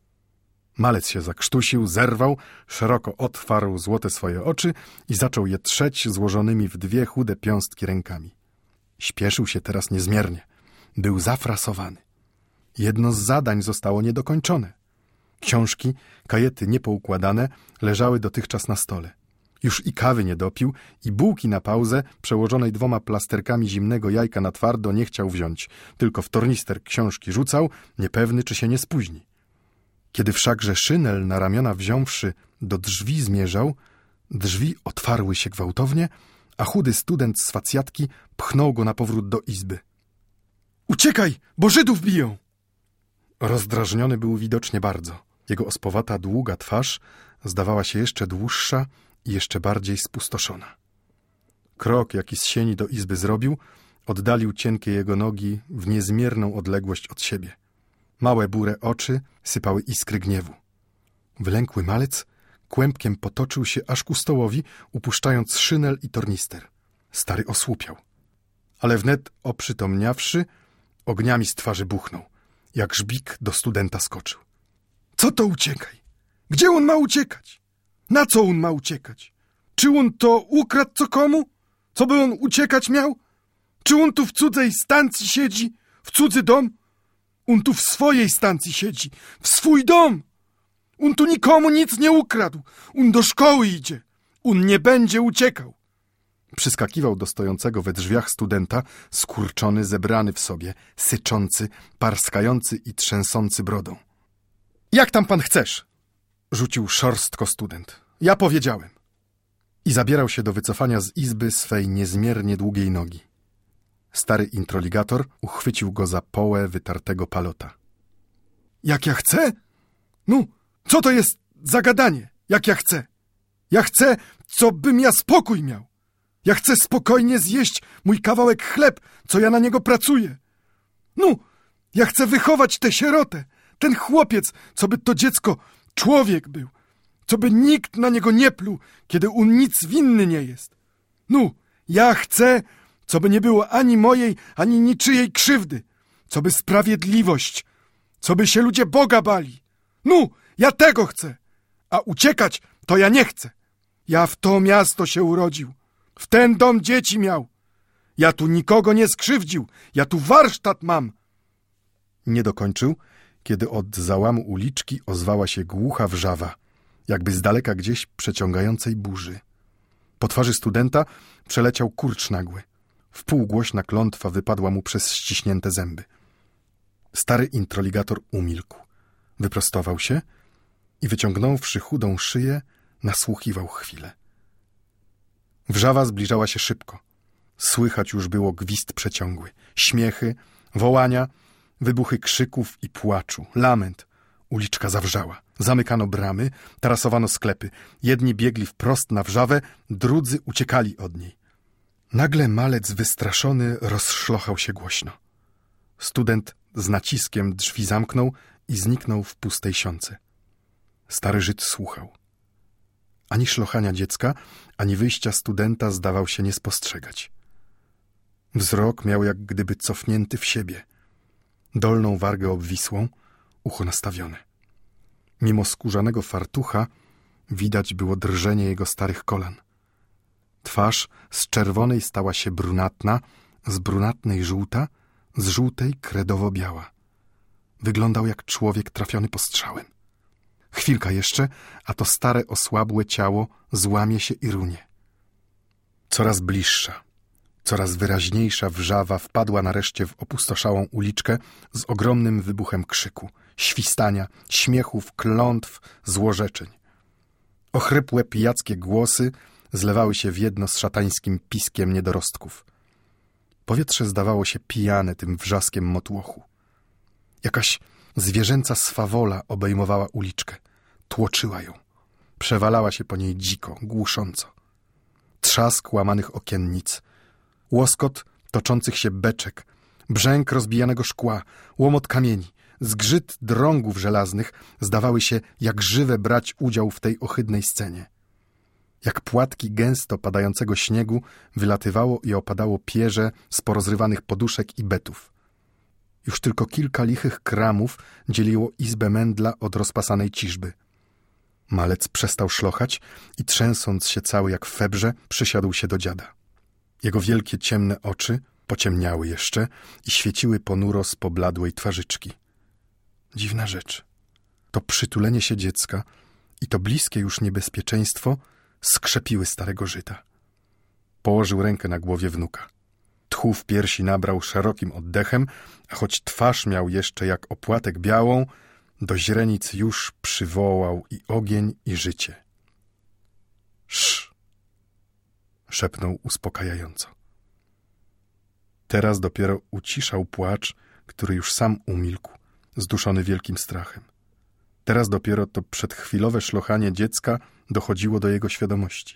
Malec się zakrztusił, zerwał, szeroko otwarł złote swoje oczy i zaczął je trzeć złożonymi w dwie chude piąstki rękami. Śpieszył się teraz niezmiernie. Był zafrasowany. Jedno z zadań zostało niedokończone. Książki, kajety niepoukładane leżały dotychczas na stole. Już i kawy nie dopił i bułki na pauzę, przełożonej dwoma plasterkami zimnego jajka na twardo, nie chciał wziąć. Tylko w tornister książki rzucał, niepewny, czy się nie spóźni. Kiedy wszakże szynel na ramiona wziąwszy do drzwi zmierzał, drzwi otwarły się gwałtownie, a chudy student z facjatki pchnął go na powrót do izby. Uciekaj, bo Żydów biją! Rozdrażniony był widocznie bardzo. Jego ospowata, długa twarz zdawała się jeszcze dłuższa i jeszcze bardziej spustoszona. Krok, jaki z sieni do izby zrobił, oddalił cienkie jego nogi w niezmierną odległość od siebie. Małe burę oczy sypały iskry gniewu. Wylękły malec kłębkiem potoczył się aż ku stołowi, upuszczając szynel i tornister. Stary osłupiał. Ale wnet oprzytomniawszy, ogniami z twarzy buchnął. Jak żbik do studenta skoczył. Co to uciekaj? Gdzie on ma uciekać? Na co on ma uciekać? Czy on to ukradł co komu? Co by on uciekać miał? Czy on tu w cudzej stacji siedzi? W cudzy dom? On tu w swojej stacji siedzi. W swój dom! On tu nikomu nic nie ukradł. On do szkoły idzie. On nie będzie uciekał. Przyskakiwał do stojącego we drzwiach studenta, skurczony, zebrany w sobie, syczący, parskający i trzęsący brodą. Jak tam pan chcesz? Rzucił szorstko student. Ja powiedziałem. I zabierał się do wycofania z izby swej niezmiernie długiej nogi. Stary introligator uchwycił go za połę wytartego palota. Jak ja chcę? No, co to jest za gadanie? Jak ja chcę? Ja chcę, co bym ja spokój miał. Ja chcę spokojnie zjeść mój kawałek chleb, co ja na niego pracuję. No, ja chcę wychować tę sierotę, ten chłopiec, co by to dziecko człowiek był, co by nikt na niego nie pluł, kiedy on nic winny nie jest. No, ja chcę, co by nie było ani mojej, ani niczyjej krzywdy, co by sprawiedliwość, co by się ludzie Boga bali. No, ja tego chcę, a uciekać to ja nie chcę. Ja w to miasto się urodził, w ten dom dzieci miał. Ja tu nikogo nie skrzywdził, ja tu warsztat mam. Nie dokończył, kiedy od załamu uliczki ozwała się głucha wrzawa, jakby z daleka gdzieś przeciągającej burzy. Po twarzy studenta przeleciał kurcz nagły. Wpółgłośna klątwa wypadła mu przez ściśnięte zęby. Stary introligator umilkł. Wyprostował się i wyciągnąwszy chudą szyję, nasłuchiwał chwilę. Wrzawa zbliżała się szybko. Słychać już było gwizd przeciągły, śmiechy, wołania, wybuchy krzyków i płaczu, lament. Uliczka zawrzała. Zamykano bramy, tarasowano sklepy. Jedni biegli wprost na wrzawę, drudzy uciekali od niej. Nagle malec wystraszony rozszlochał się głośno. Student z naciskiem drzwi zamknął i zniknął w pustej siące. Stary Żyd słuchał. Ani szlochania dziecka, ani wyjścia studenta zdawał się nie spostrzegać. Wzrok miał jak gdyby cofnięty w siebie. Dolną wargę obwisłą, ucho nastawione. Mimo skórzanego fartucha widać było drżenie jego starych kolan. Twarz z czerwonej stała się brunatna, z brunatnej żółta, z żółtej kredowo-biała. Wyglądał jak człowiek trafiony postrzałem. Chwilka jeszcze, a to stare osłabłe ciało złamie się i runie. Coraz bliższa, coraz wyraźniejsza wrzawa wpadła nareszcie w opustoszałą uliczkę z ogromnym wybuchem krzyku, świstania, śmiechów, klątw, złorzeczeń. Ochrypłe pijackie głosy zlewały się w jedno z szatańskim piskiem niedorostków. Powietrze zdawało się pijane tym wrzaskiem motłochu. Jakaś zwierzęca swawola obejmowała uliczkę, tłoczyła ją. Przewalała się po niej dziko, głusząco. Trzask łamanych okiennic, łoskot toczących się beczek, brzęk rozbijanego szkła, łomot kamieni, zgrzyt drągów żelaznych zdawały się jak żywe brać udział w tej ohydnej scenie. Jak płatki gęsto padającego śniegu wylatywało i opadało pierze z porozrywanych poduszek i betów. Już tylko kilka lichych kramów dzieliło izbę Mendla od rozpasanej ciżby. Malec przestał szlochać i trzęsąc się cały jak w febrze, przysiadł się do dziada. Jego wielkie ciemne oczy pociemniały jeszcze i świeciły ponuro z pobladłej twarzyczki. Dziwna rzecz. To przytulenie się dziecka i to bliskie już niebezpieczeństwo skrzepiły starego Żyda. Położył rękę na głowie wnuka. Tchu w piersi nabrał szerokim oddechem, a choć twarz miał jeszcze jak opłatek białą, do źrenic już przywołał i ogień, i życie. Sz! Szepnął uspokajająco. Teraz dopiero uciszał płacz, który już sam umilkł, zduszony wielkim strachem. Teraz dopiero to przedchwilowe szlochanie dziecka dochodziło do jego świadomości.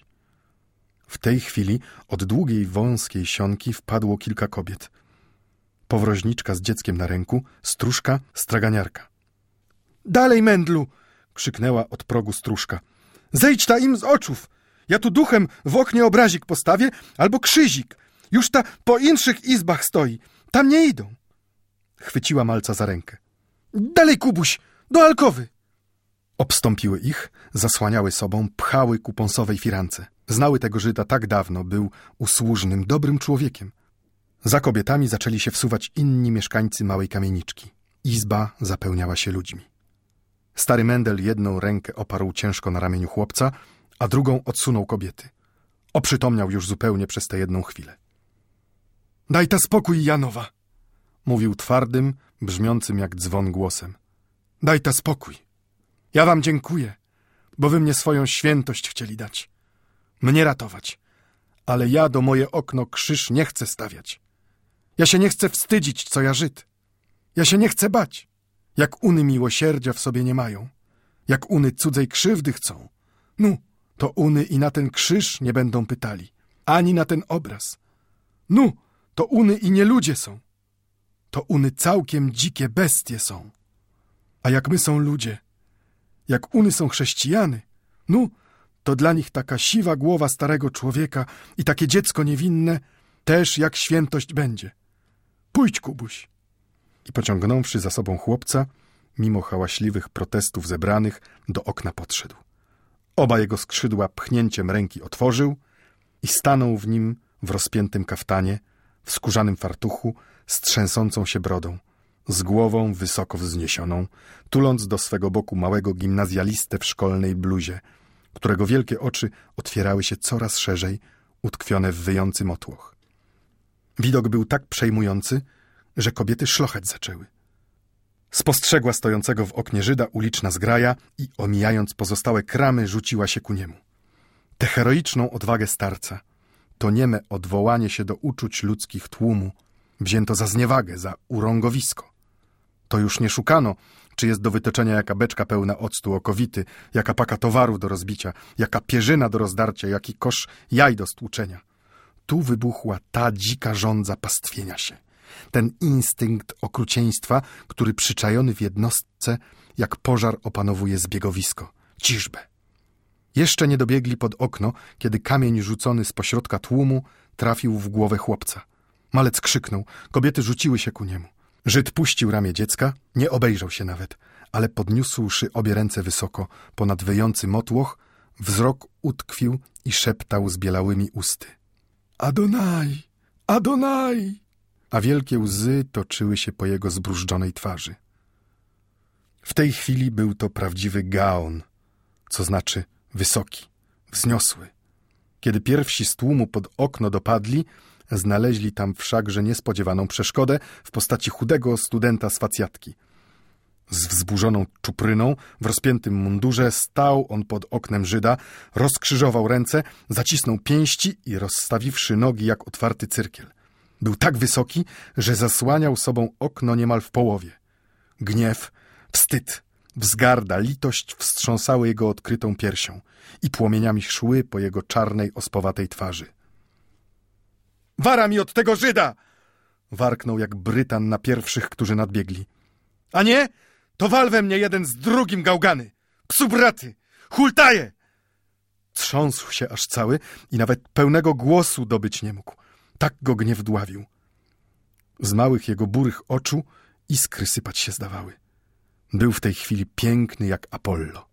W tej chwili od długiej, wąskiej sionki wpadło kilka kobiet. Powroźniczka z dzieckiem na ręku, stróżka, straganiarka. Dalej, Mendlu! Krzyknęła od progu stróżka. Zejdź ta im z oczów! Ja tu duchem w oknie obrazik postawię albo krzyzik. Już ta po inszych izbach stoi. Tam nie idą. Chwyciła malca za rękę. Dalej, Kubuś! Do alkowy! Obstąpiły ich, zasłaniały sobą, pchały ku pąsowej firance. Znały tego Żyda tak dawno, był usłużnym, dobrym człowiekiem. Za kobietami zaczęli się wsuwać inni mieszkańcy małej kamieniczki. Izba zapełniała się ludźmi. Stary Mendel jedną rękę oparł ciężko na ramieniu chłopca, a drugą odsunął kobiety. Oprzytomniał już zupełnie przez tę jedną chwilę. Daj ta spokój, Janowa! Mówił twardym, brzmiącym jak dzwon głosem. Daj ta spokój. Ja wam dziękuję, bo wy mnie swoją świętość chcieli dać. Mnie ratować. Ale ja do moje okno krzyż nie chcę stawiać. Ja się nie chcę wstydzić, co ja Żyd. Ja się nie chcę bać. Jak uny miłosierdzia w sobie nie mają. Jak uny cudzej krzywdy chcą. Nu, to uny i na ten krzyż nie będą pytali. Ani na ten obraz. Nu, to uny i nie ludzie są. To uny całkiem dzikie bestie są. A jak my są ludzie, jak uny są chrześcijany, nu, to dla nich taka siwa głowa starego człowieka i takie dziecko niewinne też jak świętość będzie. Pójdź, Kubuś. I pociągnąwszy za sobą chłopca, mimo hałaśliwych protestów zebranych, do okna podszedł. Oba jego skrzydła pchnięciem ręki otworzył i stanął w nim w rozpiętym kaftanie, w skórzanym fartuchu, z trzęsącą się brodą, z głową wysoko wzniesioną, tuląc do swego boku małego gimnazjalistę w szkolnej bluzie, którego wielkie oczy otwierały się coraz szerzej, utkwione w wyjący motłoch. Widok był tak przejmujący, że kobiety szlochać zaczęły. Spostrzegła stojącego w oknie Żyda uliczna zgraja i, omijając pozostałe kramy, rzuciła się ku niemu. Tę heroiczną odwagę starca, to nieme odwołanie się do uczuć ludzkich tłumu, wzięto za zniewagę, za urągowisko. To już nie szukano, czy jest do wytoczenia jaka beczka pełna octu okowity, jaka paka towaru do rozbicia, jaka pierzyna do rozdarcia, jaki kosz jaj do stłuczenia. Tu wybuchła ta dzika żądza pastwienia się. Ten instynkt okrucieństwa, który przyczajony w jednostce, jak pożar opanowuje zbiegowisko, ciżbę. Jeszcze nie dobiegli pod okno, kiedy kamień rzucony z pośrodka tłumu trafił w głowę chłopca. Malec krzyknął, kobiety rzuciły się ku niemu. Żyd puścił ramię dziecka, nie obejrzał się nawet, ale podniósłszy obie ręce wysoko, ponad wyjący motłoch, wzrok utkwił i szeptał zbielałymi usty. Adonai! Adonai! A wielkie łzy toczyły się po jego zbrużdżonej twarzy. W tej chwili był to prawdziwy Gaon, co znaczy wysoki, wzniosły. Kiedy pierwsi z tłumu pod okno dopadli, znaleźli tam wszakże niespodziewaną przeszkodę w postaci chudego studenta z facjatki. Z wzburzoną czupryną, w rozpiętym mundurze, stał on pod oknem Żyda, rozkrzyżował ręce, zacisnął pięści i rozstawiwszy nogi jak otwarty cyrkiel. Był tak wysoki, że zasłaniał sobą okno niemal w połowie. Gniew, wstyd, wzgarda, litość wstrząsały jego odkrytą piersią i płomieniami szły po jego czarnej, ospowatej twarzy. Wara mi od tego Żyda! Warknął jak Brytan na pierwszych, którzy nadbiegli. A nie? To wal we mnie jeden z drugim gałgany! Psu braty! Hultaje! trząsł się aż cały i nawet pełnego głosu dobyć nie mógł. Tak go gniew dławił. Z małych jego burych oczu iskry sypać się zdawały. Był w tej chwili piękny jak Apollo.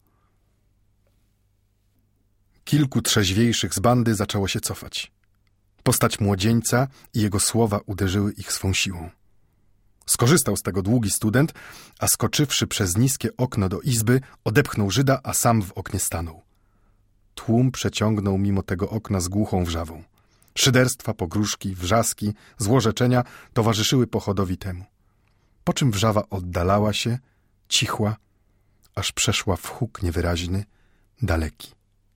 Kilku trzeźwiejszych z bandy zaczęło się cofać. Postać młodzieńca i jego słowa uderzyły ich swą siłą. Skorzystał z tego długi student, a skoczywszy przez niskie okno do izby, odepchnął Żyda, a sam w oknie stanął. Tłum przeciągnął mimo tego okna z głuchą wrzawą. Szyderstwa, pogróżki, wrzaski, złorzeczenia towarzyszyły pochodowi temu. Po czym wrzawa oddalała się, cichła, aż przeszła w huk niewyraźny, daleki.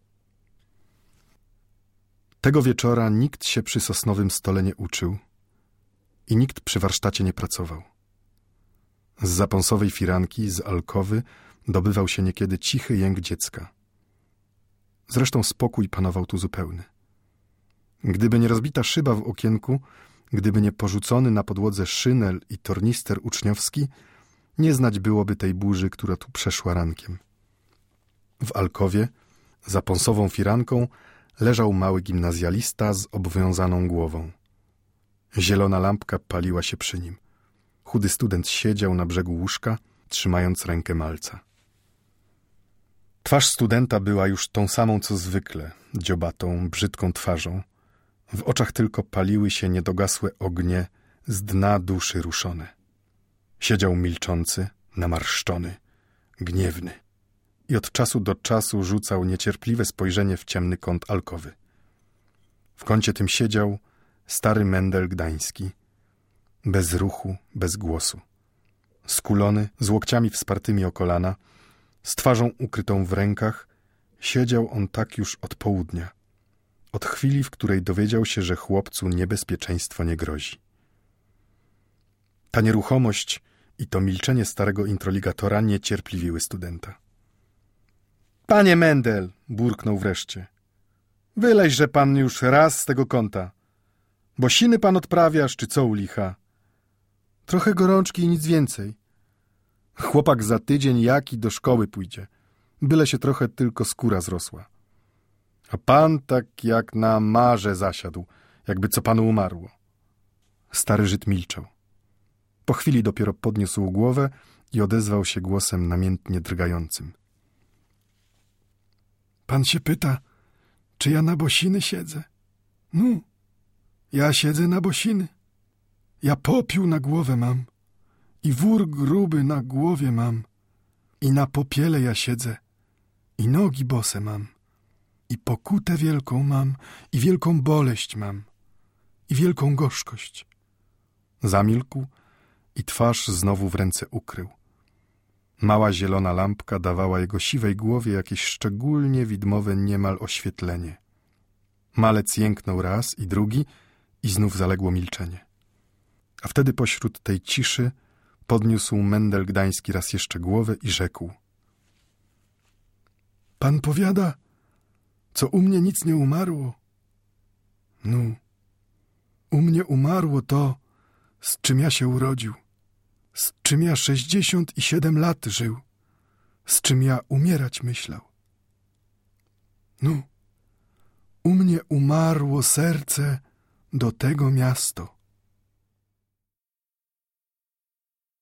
Tego wieczora nikt się przy sosnowym stole nie uczył i nikt przy warsztacie nie pracował. Z zapąsowej firanki, z alkowy dobywał się niekiedy cichy jęk dziecka. Zresztą spokój panował tu zupełny. Gdyby nie rozbita szyba w okienku, gdyby nie porzucony na podłodze szynel i tornister uczniowski, nie znać byłoby tej burzy, która tu przeszła rankiem. W alkowie, za pąsową firanką, leżał mały gimnazjalista z obwiązaną głową. Zielona lampka paliła się przy nim. Chudy student siedział na brzegu łóżka, trzymając rękę malca. Twarz studenta była już tą samą co zwykle, dziobatą, brzydką twarzą. W oczach tylko paliły się niedogasłe ognie, z dna duszy ruszone. Siedział milczący, namarszczony, gniewny i od czasu do czasu rzucał niecierpliwe spojrzenie w ciemny kąt alkowy. W kącie tym siedział stary Mendel Gdański, bez ruchu, bez głosu. Skulony, z łokciami wspartymi o kolana, z twarzą ukrytą w rękach, siedział on tak już od południa, od chwili, w której dowiedział się, że chłopcu niebezpieczeństwo nie grozi. Ta nieruchomość i to milczenie starego introligatora niecierpliwiły studenta. Panie Mendel, burknął wreszcie, wyleźże pan już raz z tego kąta. Bosiny pan odprawiasz, czy co u licha? Trochę gorączki i nic więcej. Chłopak za tydzień jaki do szkoły pójdzie. Byle się trochę tylko skóra zrosła. A pan tak jak na marze zasiadł, jakby co panu umarło. Stary Żyd milczał. Po chwili dopiero podniósł głowę i odezwał się głosem namiętnie drgającym. Pan się pyta, czy ja na bosiny siedzę? No, ja siedzę na bosiny. Ja popiół na głowę mam i wór gruby na głowie mam i na popiele ja siedzę i nogi bose mam i pokutę wielką mam i wielką boleść mam i wielką gorzkość. Zamilkł i twarz znowu w ręce ukrył. Mała zielona lampka dawała jego siwej głowie jakieś szczególnie widmowe niemal oświetlenie. Malec jęknął raz i drugi i znów zaległo milczenie. A wtedy pośród tej ciszy podniósł Mendel Gdański raz jeszcze głowę i rzekł. Pan powiada, co u mnie nic nie umarło. No, u mnie umarło to, z czym ja się urodził, z czym ja sześćdziesiąt i siedem lat żył, z czym ja umierać myślał. No, u mnie umarło serce do tego miasto.